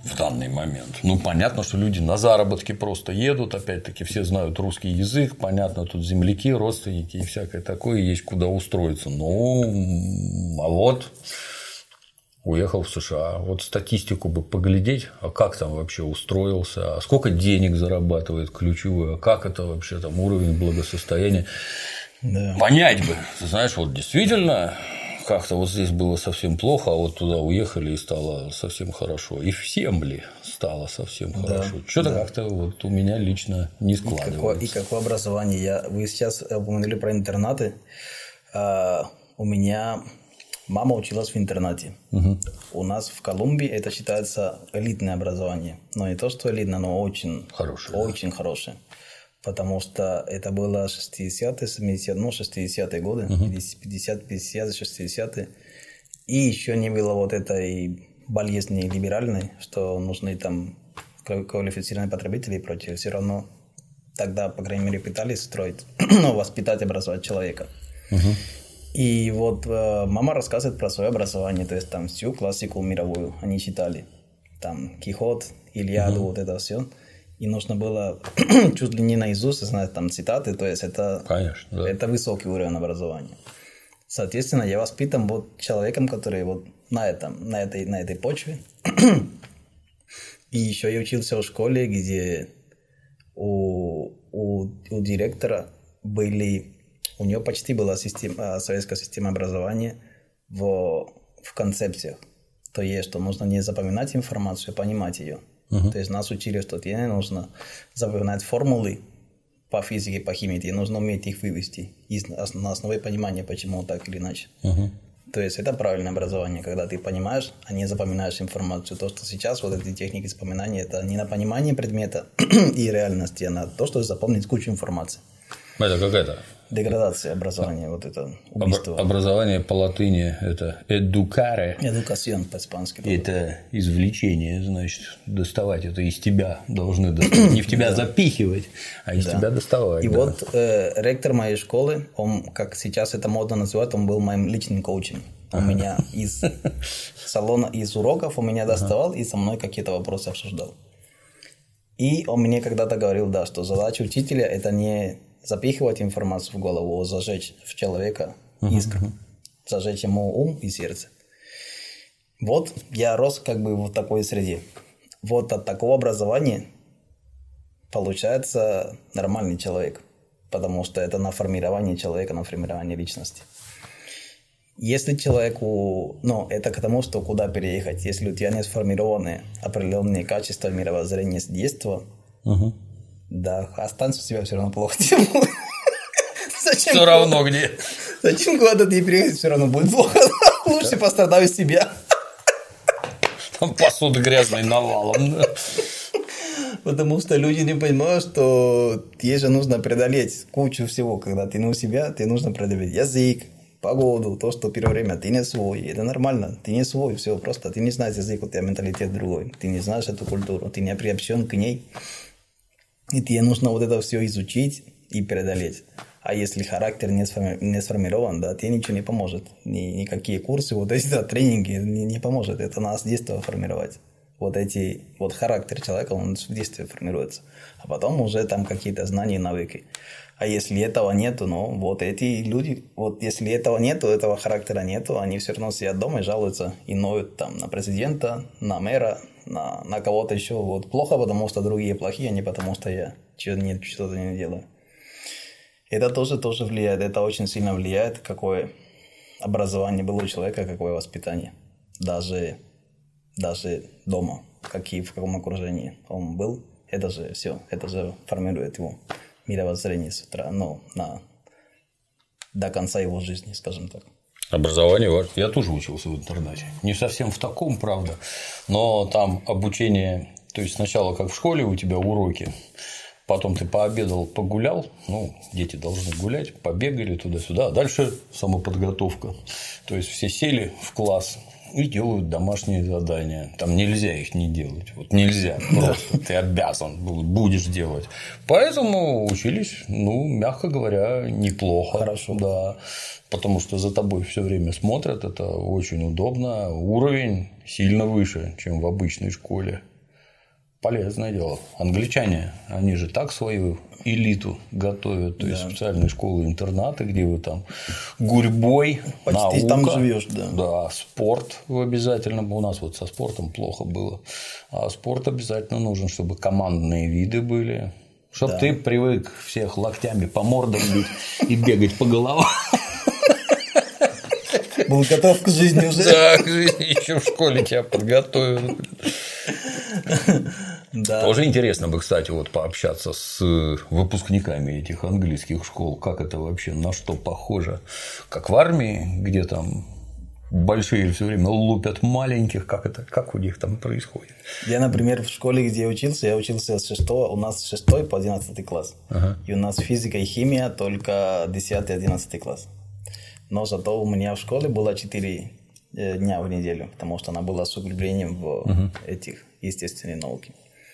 в данный момент. Ну, понятно, что люди на заработки просто едут, опять-таки, все знают русский язык, понятно, тут земляки, родственники и всякое такое, есть куда устроиться. Ну, а вот уехал в США. Вот статистику бы поглядеть, а как там вообще устроился, а сколько денег зарабатывает ключевое, а как это вообще там уровень благосостояния. Да. Понять бы. Ты знаешь, вот действительно как-то вот здесь было совсем плохо, а вот туда уехали и стало совсем хорошо. И всем ли стало совсем хорошо? Что-то как-то вот у меня лично не складывается. И какое образование? Вы сейчас упомянули про интернаты. У меня мама училась в интернате. Угу. У нас в Колумбии это считается элитное образование. Но не то, что элитное, но очень хорошее. Очень хорошее. Потому что это было 60-е, 70-е, 60-е годы, 50-е, 60-е. И еще не было вот этой болезни либеральной, что нужны там квалифицированные потребители и прочее. Все равно тогда, по крайней мере, пытались строить, воспитать, образовать человека. Uh-huh. И вот мама рассказывает про свое образование, то есть там всю классику мировую они читали. Там Кихот, Илиаду, вот это все. И нужно было чуть ли не наизусть знать там цитаты, то есть это, конечно, да. Это высокий уровень образования. Соответственно, я воспитан вот человеком, который вот на этой почве. И еще я учился в школе, где у директора у него почти была советская система образования в концепциях. То есть, что нужно не запоминать информацию, а понимать ее. То есть нас учили, что тебе не нужно запоминать формулы по физике, по химии, тебе нужно уметь их вывести на основе понимания, почему так или иначе. То есть это правильное образование, когда ты понимаешь, а не запоминаешь информацию. То, что сейчас вот эти техники запоминания, это не на понимание предмета и реальности, а на то, что запомнить кучу информации. Это какая-то деградация образования, вот это убийство. Образование по латыни – это educare. Educación по-испански. Это извлечение, значит, доставать это из тебя должны доставать. Не в тебя запихивать, а из тебя доставать. И вот ректор моей школы, он, как сейчас это модно называть, он был моим личным коучем. Он меня из салона, из уроков он меня доставал и со мной какие-то вопросы обсуждал. И он мне когда-то говорил, да, что задача учителя – это не запихивать информацию в голову, а зажечь в человека искру, зажечь ему ум и сердце. Вот я рос как бы в такой среде. Вот от такого образования получается нормальный человек, потому что это на формирование человека, на формирование личности. Если человеку, это к тому, что куда переехать, если у тебя не сформированы определенные качества мировоззрения с детства, да, останься у тебя все равно плохо. Все равно где. Зачем куда-то ты переехать, все равно будет плохо. Лучше пострадаю себя. Там посуда грязной навалом. Потому что люди не понимают, что тебе же нужно преодолеть кучу всего. Когда ты не у себя, тебе нужно преодолеть язык, погоду, то, что первое время ты не свой. Это нормально. Ты не свой, все просто. Ты не знаешь язык, у тебя менталитет другой. Ты не знаешь эту культуру, ты не приобщен к ней. И тебе нужно вот это все изучить и преодолеть. А если характер не сформирован, да, тебе ничего не поможет. Никакие курсы, вот эти тренинги не поможет. Это надо с детства формировать. Вот характер человека, он в детстве формируется. А потом уже там какие-то знания и навыки. А если этого нету, вот эти люди, вот если этого нету, этого характера нету, они все равно сидят дома и жалуются и ноют там на президента, на мэра, на кого-то еще. Вот плохо, потому что другие плохие, а не потому что я что-то не делаю. Это тоже влияет, это очень сильно влияет, какое образование было у человека, какое воспитание. Даже дома, в каком окружении он был, это же все, это же формирует его мировоззрение с утра, до конца его жизни, скажем так. Образование важно. Я тоже учился в интернате. Не совсем в таком, правда, но там обучение, то есть сначала как в школе у тебя уроки, потом ты пообедал, погулял, дети должны гулять, побегали туда-сюда, а дальше самоподготовка. То есть все сели в класс и делают домашние задания. Там нельзя их не делать. Вот нельзя. Просто ты обязан будешь делать. Поэтому учились, мягко говоря, неплохо. Хорошо. Да. Потому что за тобой все время смотрят, это очень удобно. Уровень сильно выше, чем в обычной школе. полезное дело. Англичане, они же так свою элиту готовят, то есть специальные школы-интернаты, где вы там гурьбой, почти наука, там живешь, да. Да, спорт обязательно. У нас вот со спортом плохо было, а спорт обязательно нужен, чтобы командные виды были, чтобы ты привык всех локтями по мордам бить и бегать по головам. Был готов к жизни уже. Да, к жизни еще в школе тебя подготовили. Да. Тоже интересно бы, кстати, вот пообщаться с выпускниками этих английских школ, как это вообще, на что похоже, как в армии, где там большие все время лупят маленьких, как у них там происходит. Я, например, в школе, где я учился с 6, у нас с 6 по 11 класс. И у нас физика и химия только 10-11 класс. Но зато у меня в школе было 4 дня в неделю, потому что она была с углублением в этих естественные науки.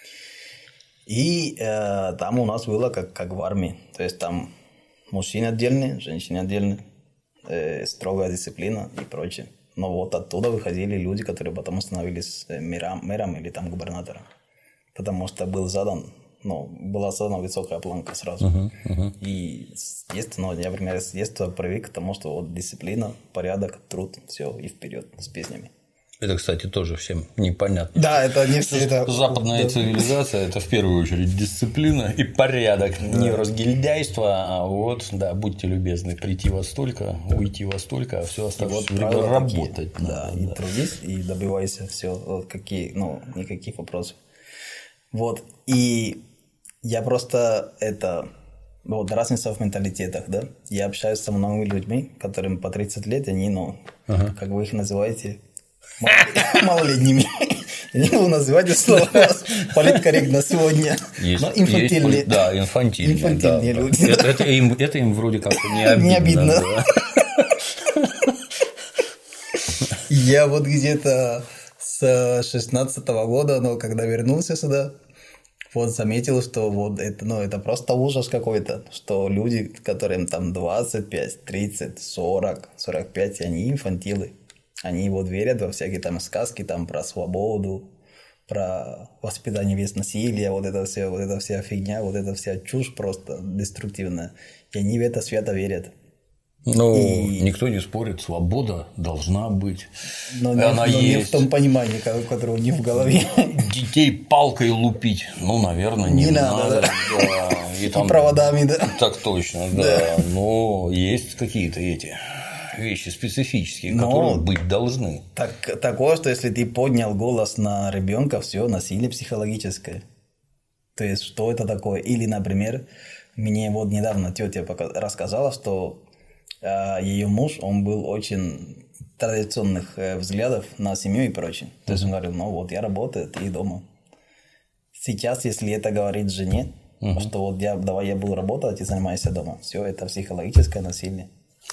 И там у нас было как в армии. То есть там мужчины отдельные, женщины отдельные, строгая дисциплина и прочее. Но вот оттуда выходили люди, которые потом становились мэром или там губернатором. Потому что была задана высокая планка сразу. И я, например, с детства привык к тому, что вот дисциплина, порядок, труд, все, и вперед с песнями. Это, кстати, тоже всем непонятно. Да, это не все. Это... Западная цивилизация – это в первую очередь дисциплина и порядок. Да. Не разгильдяйство, а вот, да, будьте любезны, прийти во столько, уйти во столько, а все оставшееся время работать. Да, и трудись, и добивайся, все, вот никаких вопросов. Вот, и я просто разница в менталитетах, да. Я общаюсь со многими людьми, которым по 30 лет, они, как вы их называете, малолетними. Я не буду называть слово политкорректно сегодня. Но инфантильные. Да, инфантильные люди. Это им вроде как не обидно. Я вот где-то с 16 года, когда вернулся сюда, вот заметил, что вот это просто ужас какой-то, что люди, которым там 25, 30, 40, 45, они инфантилы. Они вот верят во всякие там сказки там про свободу, про воспитание без насилия, вот эта вся фигня, вот эта вся чушь просто деструктивная. И они в это свято верят. Никто не спорит, свобода должна быть. Но не в том понимании, которое у них в голове. Детей палкой лупить, наверное, не надо. Да. И проводами, да. Так точно, да. Но есть какие-то эти вещи специфические, которые быть должны. Такое, что если ты поднял голос на ребенка, все, насилие психологическое. То есть, что это такое? Или, например, мне вот недавно тетя рассказала, что ее муж, он был очень традиционных взглядов на семью и прочее. То есть он говорил, я работаю, ты дома. Сейчас, если это говорит жене, что давай я буду работать и занимайся дома, все, это психологическое насилие.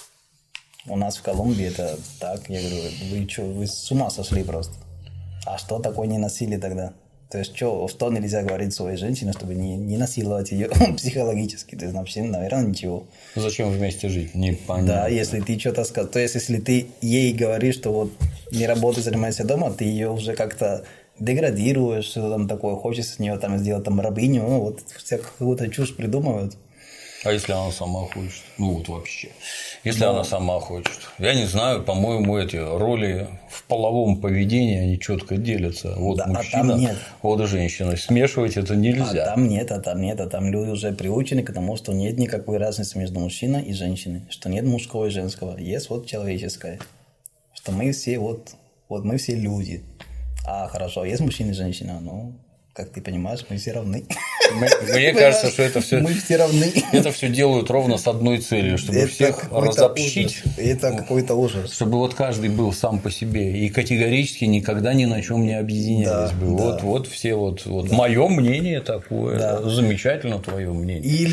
У нас в Колумбии это так, я говорю, вы с ума сошли просто. А что такое не насилие тогда? То есть, что нельзя говорить своей женщине, чтобы не насиловать ее психологически? То есть, вообще, наверное, ничего. Зачем вместе жить? Непонятно. Да, если ты что-то сказал. То есть, если ты ей говоришь, что вот не работай, занимайся дома, ты ее уже как-то деградируешь, что-то там такое, хочешь с нее там сделать там рабыню, какую-то чушь придумывают. А если она сама хочет? Вообще. Если она сама хочет. Я не знаю, по-моему, эти роли в половом поведении, они четко делятся. Вот мужчина, вот женщина. Смешивать это нельзя. А там нет. Там люди уже приучены к тому, что нет никакой разницы между мужчиной и женщиной. Что нет мужского и женского. Есть человеческое. Что мы все мы все люди. А хорошо, есть мужчина и женщина. Как ты понимаешь, мы все равны. Мне кажется, что это все. Мы все равны. Это все делают ровно с одной целью, чтобы всех разобщить. Это какой-то ужас. Чтобы каждый был сам по себе и категорически никогда ни на чем не объединялись бы. Да. Вот все мое мнение такое. Да. Замечательно твое мнение.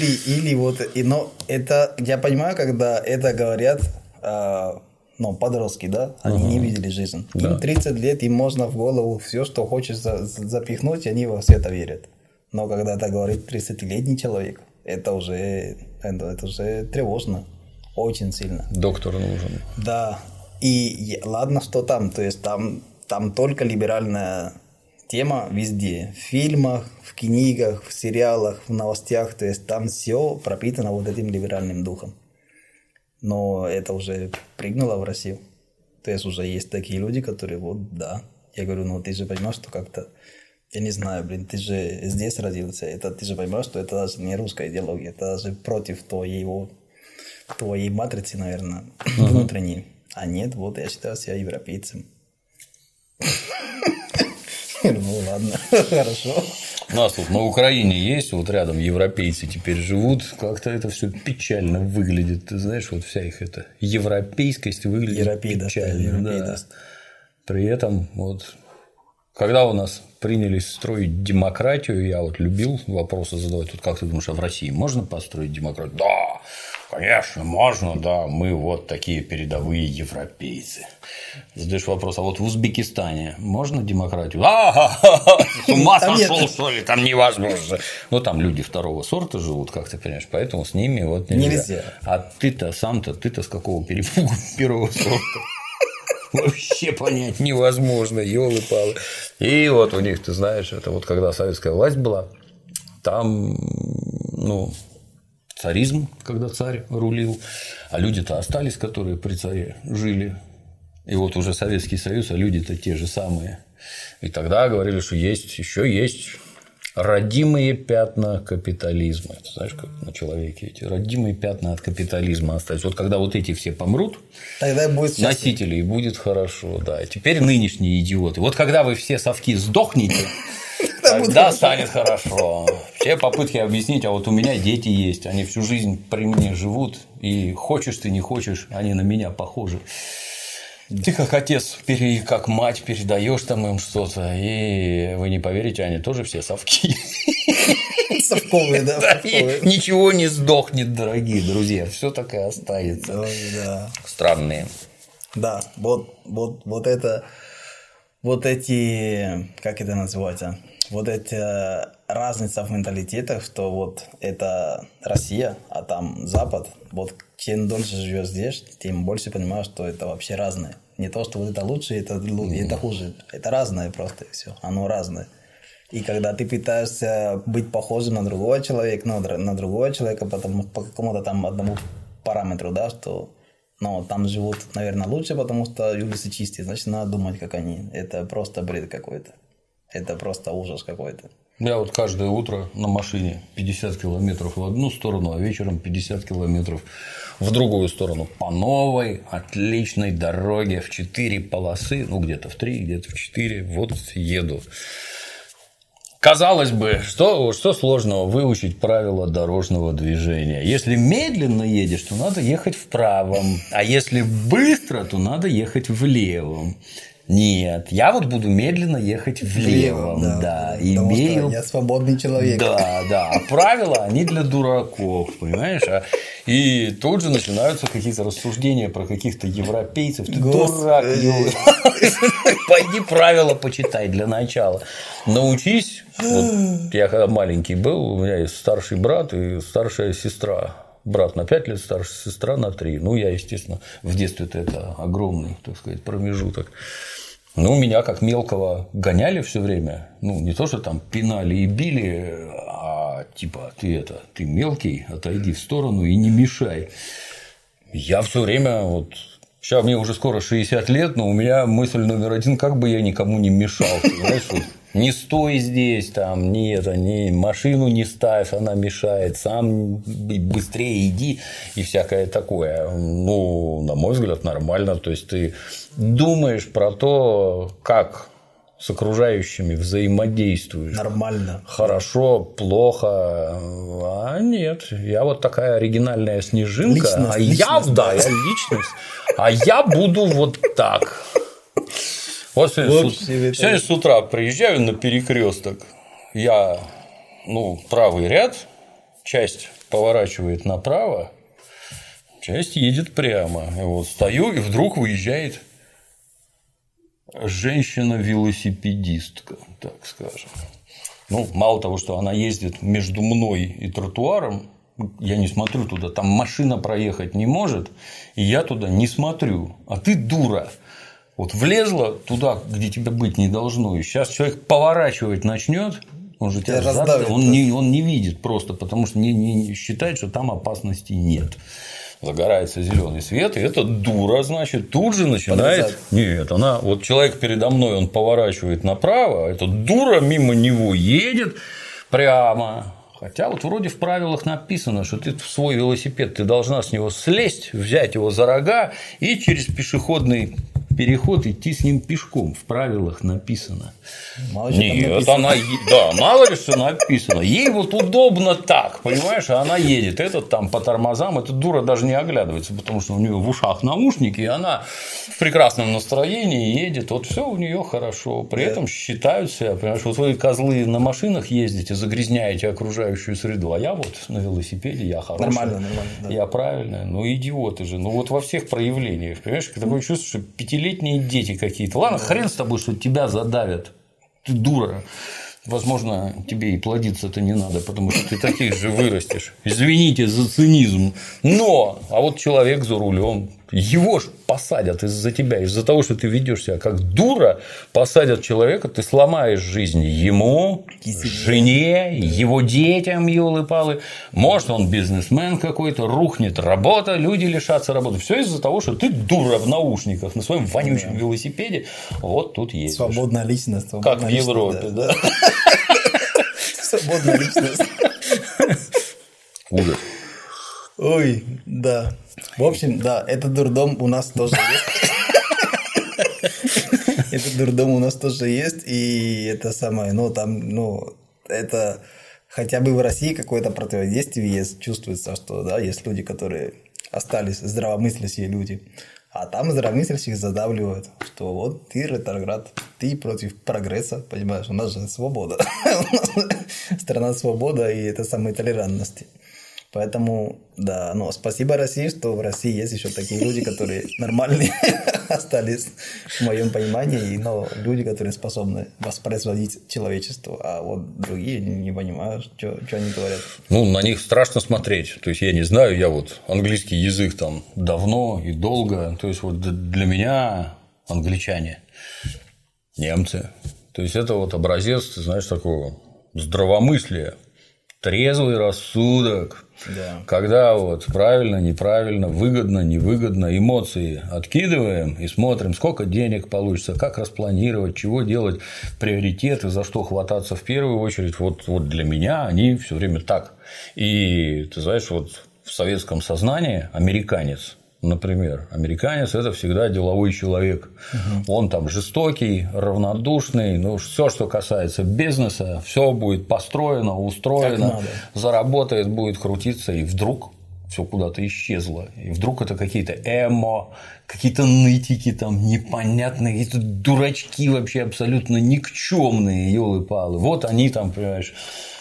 Но это я понимаю, когда это говорят. Подростки, да, они не видели жизнь. Им 30 лет, им можно в голову все, что хочется запихнуть, и они во все это верят. Но когда это говорит 30-летний человек, это уже тревожно, очень сильно. Доктор нужен. Да, и ладно, что там, то есть там только либеральная тема везде. В фильмах, в книгах, в сериалах, в новостях. То есть там все пропитано вот этим либеральным духом. Но это уже прыгнуло в Россию. То есть уже есть такие люди, которые вот, да. Я говорю, ну ты же понимаешь, что как-то, я не знаю, блин, ты же здесь родился. Это, ты же понимаешь, что это даже не русская идеология. Это даже против твоей матрицы, наверное, внутренней. А нет, вот я считаю себя европейцем. Ну ладно, хорошо. У нас тут на Украине есть, вот рядом европейцы теперь живут, как-то это все печально выглядит. Ты знаешь, вот вся их эта европейскость выглядит печально. Да. При этом, вот, когда у нас принялись строить демократию, я вот любил вопросы задавать. Вот как ты думаешь, а в России можно построить демократию? Да, конечно, можно, да, мы вот такие передовые европейцы. Задаешь вопрос, а вот в Узбекистане можно демократию? С ума сошел, что ли, там невозможно. Ну, там люди второго сорта живут, как ты понимаешь, поэтому с ними вот нельзя. А ты-то сам-то, ты-то с какого перепугу первого сорта? Вообще понять невозможно, ёлы-палы. И вот у них, ты знаешь, это вот когда советская власть была, там, ну, царизм, когда царь рулил, а люди-то остались, которые при царе жили. И вот уже Советский Союз, а люди-то те же самые. И тогда говорили, что еще есть родимые пятна капитализма. Ты знаешь, как на человеке эти родимые пятна от капитализма остались. Вот когда вот эти все помрут, тогда будет носители, и будет хорошо. Да. И теперь нынешние идиоты. Вот когда вы все совки сдохнете, тогда станет хорошо. Все попытки объяснить, а вот у меня дети есть, они всю жизнь при мне живут, и хочешь ты, не хочешь, они на меня похожи. Ты как отец, как мать передаешь там им что-то, и вы не поверите, они тоже все совки. Совковые, да. Ничего не сдохнет, дорогие друзья, все так и останется. Странные. Да, вот это, вот эти, как это называется, вот эти разница в менталитетах, что вот это Россия, а там Запад, вот чем дольше живешь здесь, тем больше понимаешь, что это вообще разное. Не то, что вот это лучше, это хуже. Это разное просто, все. Оно разное. И когда ты пытаешься быть похожим на другого человека, по какому-то там одному параметру, да, что там живут, наверное, лучше, потому что улицы чистые, значит, надо думать, как они. Это просто бред какой-то. Это просто ужас какой-то. Я вот каждое утро на машине 50 километров в одну сторону, а вечером 50 километров в другую сторону. По новой, отличной дороге в 4 полосы, ну, где-то в 3, где-то в 4, вот еду. Казалось бы, что сложного выучить правила дорожного движения? Если медленно едешь, то надо ехать в правом, а если быстро, то надо ехать в левом. Нет, я вот буду медленно ехать в левом, да, имею... Я свободный человек. Да, а правила, они для дураков, понимаешь? И тут же начинаются какие-то рассуждения про каких-то европейцев. Ты дурак, пойди правила почитай для начала. Научись. Вот я когда маленький был, у меня есть старший брат и старшая сестра. Брат на 5 лет старше, сестра на 3. Ну, я, естественно, в детстве-то это огромный, так сказать, промежуток. Ну, меня как мелкого гоняли все время. Ну, не то, что там пинали и били, а типа ты мелкий, отойди в сторону и не мешай. Я все время вот. Сейчас мне уже скоро 60 лет, но у меня мысль номер один, как бы я никому не мешал. Знаешь, вот, не стой здесь, там, не машину не ставь, она мешает, сам быстрее иди и всякое такое. Ну, на мой взгляд, нормально. То есть ты думаешь про то, как с окружающими взаимодействуешь. Нормально. Хорошо, плохо. А нет, я вот такая оригинальная снежинка. Личность. Я личность. А я буду вот так. Вот сегодня с утра приезжаю на перекресток. Я, правый ряд, часть поворачивает направо, часть едет прямо. И вот стою, и вдруг выезжает женщина-велосипедистка, так скажем. Мало того, что она ездит между мной и тротуаром, я не смотрю туда, там машина проехать не может, и я туда не смотрю. А ты дура. Вот влезла туда, где тебя быть не должно, и сейчас человек поворачивать начнет, он же тебя раздавит, он не видит просто, потому что не считает, что там опасности нет. Загорается зеленый свет, и эта дура, значит, тут же начинает. Нет, она. Вот человек передо мной, он поворачивает направо, а эта дура мимо него едет прямо. Хотя вот вроде в правилах написано, что ты в свой велосипед ты должна с него слезть, взять его за рога и через пешеходный переход идти с ним пешком. В правилах написано. Мало ли Нет, написано. мало ли что написано. Ей вот удобно так, понимаешь, а она едет. Этот там по тормозам, эта дура даже не оглядывается, потому что у нее в ушах наушники, и она в прекрасном настроении едет. Вот все у нее хорошо. При этом считают себя, понимаешь, вот вы, козлы, на машинах ездите, загрязняете окружающую среду, а я вот на велосипеде, я хороший. Нормально. Да. Я правильный. Ну, идиоты же. Ну, вот во всех проявлениях. Понимаешь, такое чувство, что 5-летние дети какие-то. Ладно, хрен с тобой, что тебя задавят. Ты дура. Возможно, тебе и плодиться-то не надо, потому что ты таких же вырастешь. Извините за цинизм. Но, а вот человек за рулем, его ж посадят из-за тебя, из-за того, что ты ведешь себя как дура, посадят человека, ты сломаешь жизнь ему, жене, его детям, ёлы-палы. Может, он бизнесмен какой-то, рухнет работа, люди лишатся работы. Все из-за того, что ты дура в наушниках на своем вонючем велосипеде. Вот тут есть. Свободная личность. Как в Европе, да? Свободная личность. Ужас. Ой, да. В общем, да, этот дурдом у нас тоже есть. Этот дурдом у нас тоже есть. И это самое, это хотя бы в России какое-то противодействие есть. Чувствуется, что, да, есть люди, которые остались здравомыслящие люди. А там здравомыслящих задавливают, что вот ты ретроград, ты против прогресса, понимаешь, у нас же свобода. У нас страна свобода и это самой толерантности. Поэтому, да, спасибо России, что в России есть еще такие люди, которые нормальные остались, в моем понимании, но люди, которые способны воспроизводить человечество, а вот другие не понимают, что они говорят. Ну, на них страшно смотреть. То есть, я не знаю, я вот английский язык там давно и долго. То есть, вот для меня англичане, немцы. То есть, это вот образец, ты знаешь, такого здравомыслия, трезвый рассудок. Да. Когда вот правильно, неправильно, выгодно, невыгодно, эмоции откидываем и смотрим, сколько денег получится, как распланировать, чего делать, приоритеты, за что хвататься в первую очередь. Вот для меня они все время так. И ты знаешь, вот в советском сознании американец, например, американец – это всегда деловой человек. Он там жестокий, равнодушный, все, что касается бизнеса, все будет построено, устроено, заработает, будет крутиться, и вдруг все куда-то исчезло. И вдруг это какие-то какие-то нытики там непонятные, какие-то дурачки вообще абсолютно никчемные, ёлы-палы. Вот они там, понимаешь,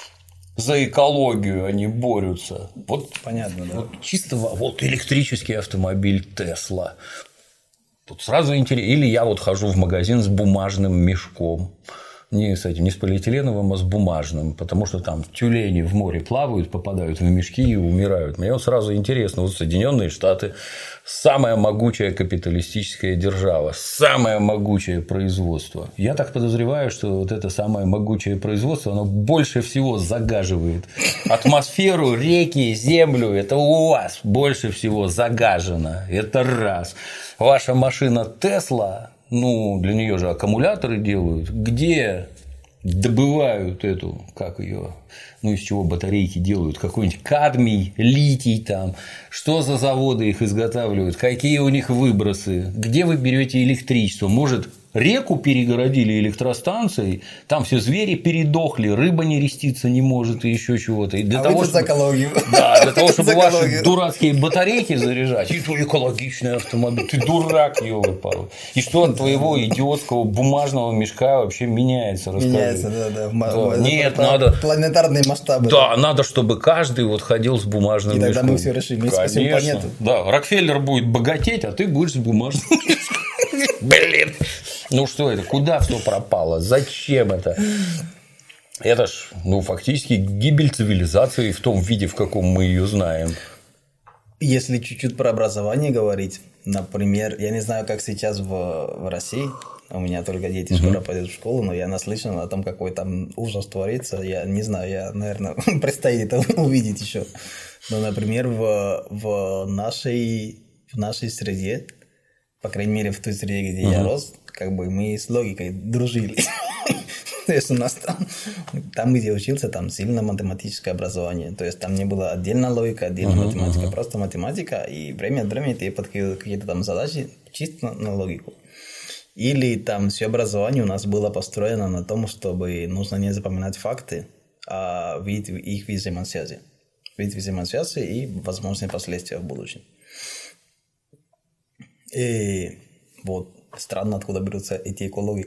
за экологию они борются. Вот, понятно, да. Вот чисто вот электрический автомобиль Тесла. Тут сразу интересно. Или я вот хожу в магазин с бумажным мешком. Не с полиэтиленовым, а с бумажным, потому что там тюлени в море плавают, попадают в мешки и умирают. Мне вот сразу интересно, вот Соединенные Штаты – самая могучая капиталистическая держава, самое могучее производство. Я так подозреваю, что вот это самое могучее производство, оно больше всего загаживает атмосферу, реки, землю. Это у вас больше всего загажено. Это раз. Ваша машина Тесла. Для нее же аккумуляторы делают, где добывают эту, как ее, из чего батарейки делают, какой-нибудь кадмий, литий там, что за заводы их изготавливают, какие у них выбросы, где вы берете электричество, может, реку перегородили электростанцией, там все звери передохли, рыба нереститься не может и еще чего-то. И для того, чтобы... экологию. Да, для того, чтобы ваши дурацкие батарейки заряжать, и твой экологичный автомобиль, ты дурак, ёлы-палы. И что от твоего идиотского бумажного мешка вообще меняется? Меняется, да. Нет, надо... Планетарные масштабы. Да, надо, чтобы каждый вот ходил с бумажным мешком. И тогда мы все решим, мы спасем планету. Да, Рокфеллер будет богатеть, а ты будешь с бумажным мешком. Блин. Что это? Куда все пропало? Зачем это? Это ж, фактически гибель цивилизации в том виде, в каком мы ее знаем. Если чуть-чуть про образование говорить, например, я не знаю, как сейчас в России, у меня только дети скоро пойдут в школу, но я наслышан о том, какой там ужас творится. Я не знаю, я, наверное, предстоит это увидеть еще. Но, например, в нашей среде, по крайней мере, в той среде, где я рос, как бы мы с логикой дружили. То есть у нас там, где учился, там сильно математическое образование. То есть там не было отдельно логика, отдельно математика, просто математика, и время от времени тебе подкидывают какие-то там задачи чисто на логику. Или там все образование у нас было построено на том, чтобы нужно не запоминать факты, а видеть их взаимосвязи. Видеть взаимосвязи и возможные последствия в будущем. И вот странно, откуда берутся эти экологи,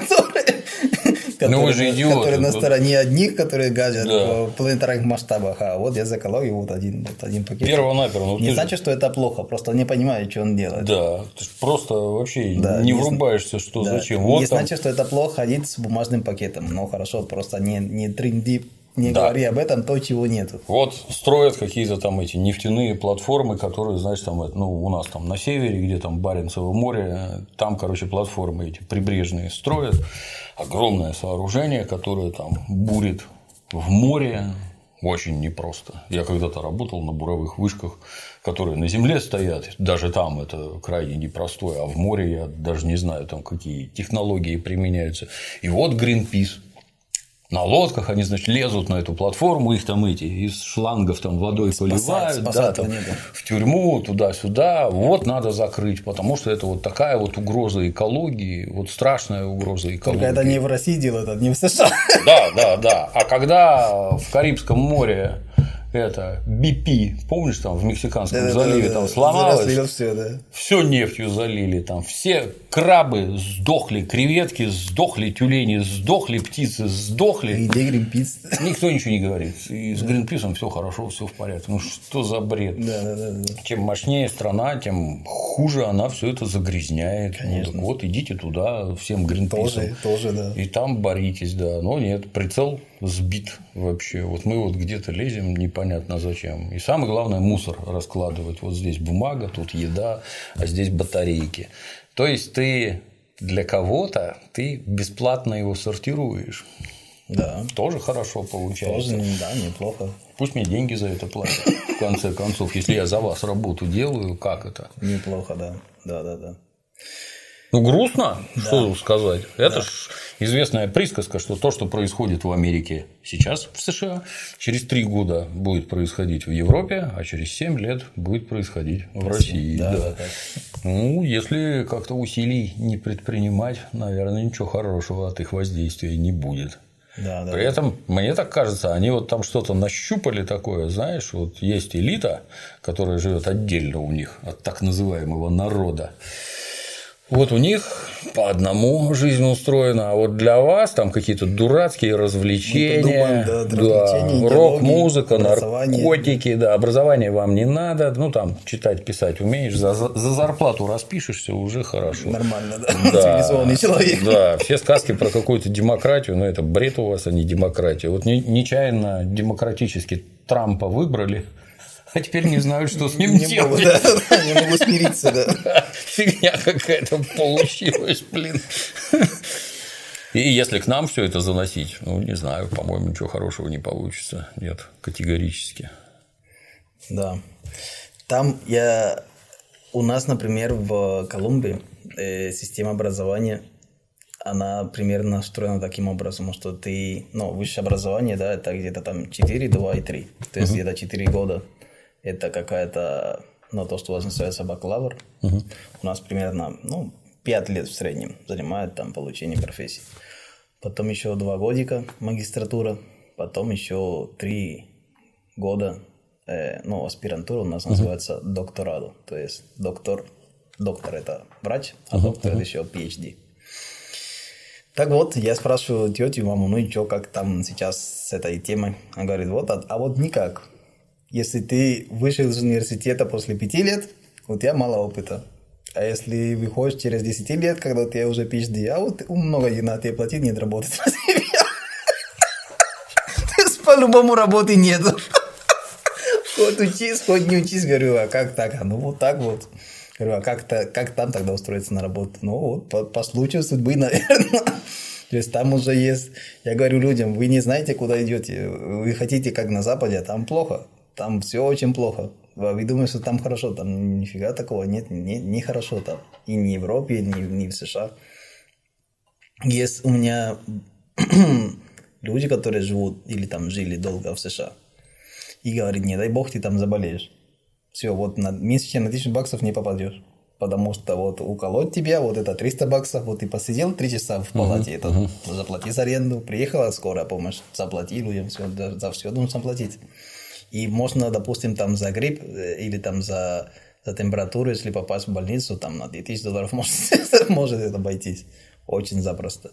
которые на стороне одних, которые гадят в планетарных масштабах. А вот я за экологию, вот один пакет. Перво-наперво. Не значит, что это плохо, просто не понимаю, что он делает. Да, ты просто вообще не врубаешься, что зачем. Не значит, что это плохо ходить с бумажным пакетом. Ну хорошо, просто не тренди. Не говори об этом, то, чего нету. Вот строят какие-то там эти нефтяные платформы, которые, знаешь, там, у нас там на севере, где там Баренцево море, там, короче, платформы эти прибрежные строят. Огромное сооружение, которое там бурит в море. Очень непросто. Я когда-то работал на буровых вышках, которые на земле стоят. Даже там это крайне непростое. А в море я даже не знаю, там какие технологии применяются. И вот Greenpeace. На лодках они, значит, лезут на эту платформу, их там из шлангов там водой поливают, там, в тюрьму, туда-сюда. Вот надо закрыть, потому что это вот такая вот угроза экологии, вот страшная угроза экологии. Только это не в России делают, это не в США. Да. А когда в Карибском море это BP, помнишь, там в Мексиканском заливе там сломалось, все нефтью залили, там все крабы сдохли, креветки сдохли, тюлени сдохли, птицы сдохли. И где Greenpeace? Никто ничего не говорит. И с Greenpeace все хорошо, все в порядке. Ну что за бред? Да. Чем мощнее страна, тем хуже она все это загрязняет. Конечно. Ну, вот идите туда, всем Greenpeace. Тоже, да. И там боритесь, да. Но нет, прицел сбит вообще. Вот мы вот где-то лезем, непонятно зачем. И самое главное, мусор раскладывать. Вот здесь бумага, тут еда, а здесь батарейки. То есть ты для кого-то ты бесплатно его сортируешь. Да. Тоже хорошо получается. Тоже, да, неплохо. Пусть мне деньги за это платят. В конце концов, если я за вас работу делаю, как это? Неплохо, да. Да. Ну, грустно, что сказать. Это ж известная присказка, что то, что происходит в Америке сейчас, в США, через 3 года будет происходить в Европе, а через 7 лет будет происходить в России. Да. Ну, если как-то усилий не предпринимать, наверное, ничего хорошего от их воздействия не будет. Да. При этом, мне так кажется, они вот там что-то нащупали такое, знаешь, вот есть элита, которая живет отдельно у них от так называемого народа. Вот у них по одному жизнь устроена, а вот для вас там какие-то дурацкие развлечения, рок-музыка, наркотики, образование вам не надо, ну там читать, писать умеешь, за зарплату распишешься, уже хорошо. Нормально, да. Цивилизованный человек. Да, все сказки про какую-то демократию, но это бред у вас, а не демократия. Вот нечаянно демократически Трампа выбрали. А теперь не знаю, что с ним делать. Не могу смириться, да. Фигня какая-то получилась, блин. И если к нам все это заносить, ну, не знаю, по-моему, ничего хорошего не получится. Нет, категорически. Да. Там у нас, например, в Колумбии система образования, она примерно устроена таким образом, что ты, высшее образование, да, это где-то там 4, 2 и 3. То есть где-то 4 года. Это какая-то, то, что у вас называется бакалавр. У нас примерно, 5 лет в среднем занимает там получение профессии. Потом еще 2 годика магистратура, потом еще 3 года, аспирантура у нас называется докторадо. То есть доктор это врач, а доктор это еще PhD. Так вот, я спрашиваю тетю, маму, и что, как там сейчас с этой темой? Она говорит, вот никак. Если ты вышел из университета после 5 лет, у тебя мало опыта. А если выходишь через 10 лет, когда у тебя уже PhD, а вот много на тебе платить, нет работы на тебя. То есть по-любому работы нет. Вот учись, хоть не учись, говорю, а как так? А ну вот так вот. Говорю, а как там тогда устроиться на работу? Ну вот, по случаю судьбы, наверное. То есть там уже есть... Я говорю людям, вы не знаете, куда идете. Вы хотите как на Западе, а там плохо. Там все очень плохо. Вы думаете, что там хорошо. Там нифига такого нет. Не хорошо там. И не в Европе, не в США. Есть у меня люди, которые живут или там жили долго в США. И говорят, не дай бог, ты там заболеешь. Все, вот меньше, чем на $1000 не попадешь. Потому что вот уколоть тебя, вот это $300, вот ты посидел 3 часа в палате, это заплати за аренду, приехала скорая помощь, заплати людям, за все нужно платить. И можно, допустим, там за грипп или там за температуру, если попасть в больницу, там на $2000 может это обойтись. Очень запросто.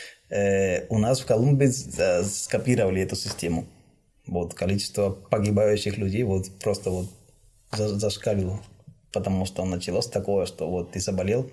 У нас в Колумбии скопировали эту систему. Вот количество погибающих людей вот просто вот зашкалило. Потому что началось такое, что вот ты заболел,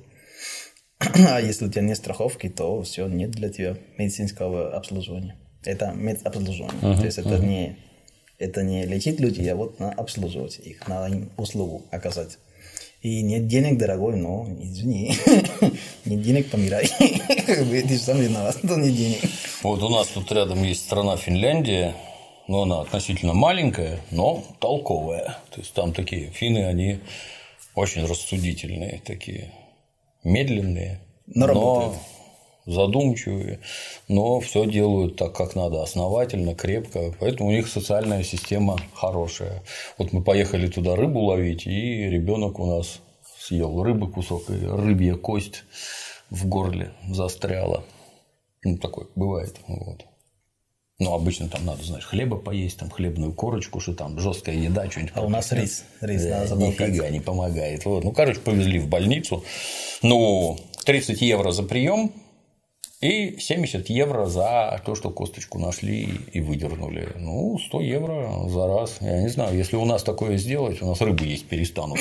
а если у тебя нет страховки, то все, нет для тебя медицинского обслуживания. Это медобслуживание. То есть это не лечить людей, а вот обслуживать их, надо им услугу оказать. И нет денег, дорогой, но извини, нет денег, помирай. Ты же сам виноват, что нет денег. Вот у нас тут рядом есть страна Финляндия, но она относительно маленькая, но толковая. То есть там такие финны, они очень рассудительные, такие медленные, но задумчивые, но все делают так, как надо, основательно, крепко. Поэтому у них социальная система хорошая. Вот мы поехали туда рыбу ловить, и ребенок у нас съел рыбы кусок, и рыбья кость в горле застряла. Ну, такое бывает. Вот. Ну, обычно там надо, знаешь, хлеба поесть, там хлебную корочку, что там жесткая еда, что-нибудь. А у нас рис. Рис да, надо заболтать. Нифига не помогает. Вот. Ну, короче, повезли в больницу. Ну, 30 евро за прием и 70 евро за то, что косточку нашли и выдернули. Ну, 100 евро за раз. Я не знаю, если у нас такое сделать, у нас рыбу есть перестанут.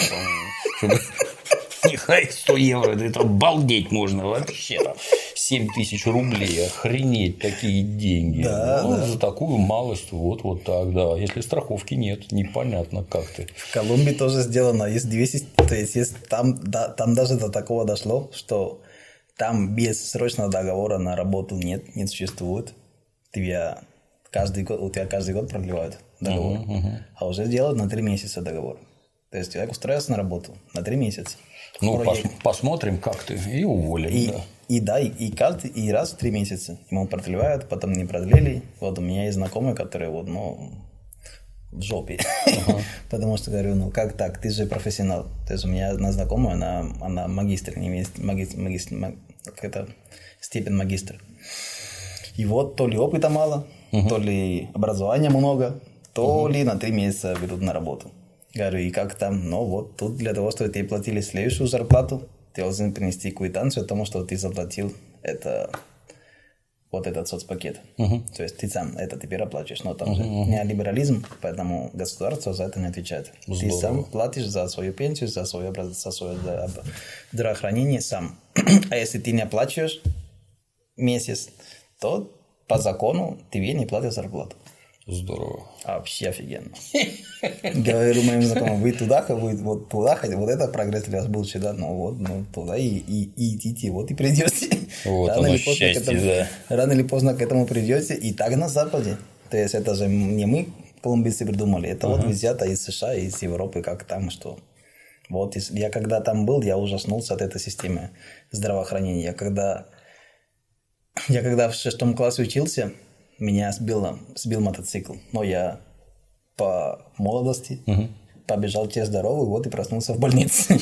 Нехай 100 евро, да это обалдеть можно вообще. 7000 рублей, охренеть, такие деньги. Да, ну, да. За такую малость, вот так, да. Если страховки нет, непонятно, как ты. В Колумбии тоже сделано, есть 200, то есть там даже до такого дошло, что там без срочного договора на работу не существует. У тебя каждый год продлевают договор, а уже делают на 3 месяца договор. То есть человек устроился на работу на 3 месяца. Ну, посмотрим, как ты, и уволим. И раз в 3 месяца ему продлевают, потом не продлили. Вот у меня есть знакомые, которые вот, в жопе. Потому что говорю, ну как так, ты же профессионал. То есть у меня одна знакомая, она магистр, не имеет степень магистра. И вот то ли опыта мало, то ли образования много, то ли на 3 месяца берут на работу. Говорю, и как там? Ну вот тут для того, чтобы тебе платили следующую зарплату, ты должен принести квитанцию о том, что ты заплатил вот этот соцпакет. То есть ты сам это теперь оплачиваешь. Но там же неолиберализм, поэтому государство за это не отвечает. Здорово. Ты сам платишь за свою пенсию, за свое здравоохранение сам. А если ты не оплачиваешь месяц, то по закону тебе не платят зарплату. Здорово. Вообще офигенно. Говорю моим знакомым, вы туда хотите, вот это прогресс для вас был сюда, туда и идите, вот и придете. Вот оно счастье, да. Рано или поздно к этому придете, и так на Западе. То есть это же не мы, колумбийцы, придумали, это вот взято из США, из Европы, как там, что... Вот я когда там был, я ужаснулся от этой системы здравоохранения. Я когда в 6 классе учился, меня сбил мотоцикл, но я по молодости побежал те здоровый, вот и проснулся в больнице.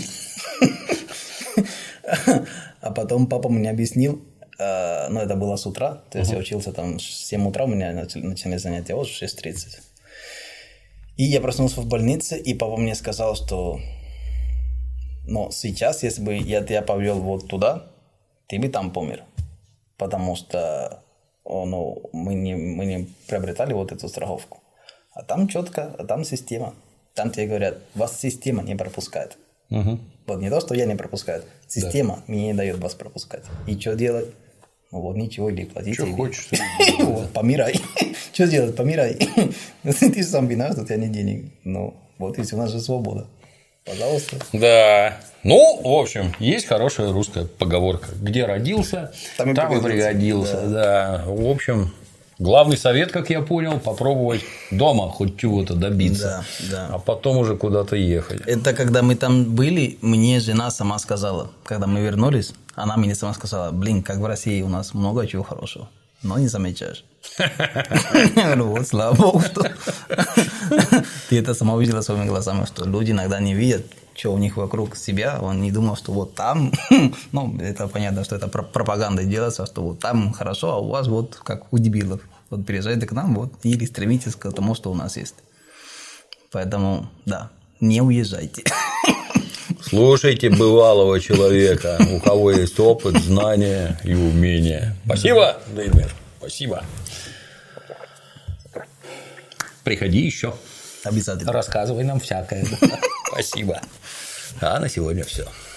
А потом папа мне объяснил, это было с утра, то есть я учился там в 7 утра, у меня начали занятия, вот в 6:30. И я проснулся в больнице, и папа мне сказал, что сейчас, если бы я тебя повел вот туда, ты бы там помер, потому что мы не приобретали вот эту страховку. А там четко, а там система. Там тебе говорят, вас система не пропускает. Вот не то, что я не пропускаю. Система мне не дает вас пропускать. И что делать? Вот ничего, или платите. Что хочешь. Вот, помирай. Что делать? Помирай. Ты же сам виноват, что у тебя нет денег. Ну, вот и все, у нас же свобода. Пожалуйста. Да. Ну, в общем, есть хорошая русская поговорка. Где родился, там и пригодился. Да. В общем, главный совет, как я понял, попробовать дома хоть чего-то добиться. Да. А потом уже куда-то ехать. Это когда мы там были, мне жена сама сказала, когда мы вернулись, она мне сама сказала: блин, как в России у нас много чего хорошего, но не замечаешь. Вот, слава богу, что ты это сама увидела своими глазами, что люди иногда не видят, что у них вокруг себя, он не думал, что вот там, ну, это понятно, что это пропаганда делается, что вот там хорошо, а у вас вот как у дебилов. Вот приезжайте к нам, вот, или стремитесь к тому, что у нас есть. Поэтому, да, не уезжайте. Слушайте бывалого человека, у кого есть опыт, знания и умения. Спасибо, Деймир. Спасибо. Приходи еще. Обязательно. Рассказывай нам всякое. Спасибо. А на сегодня все.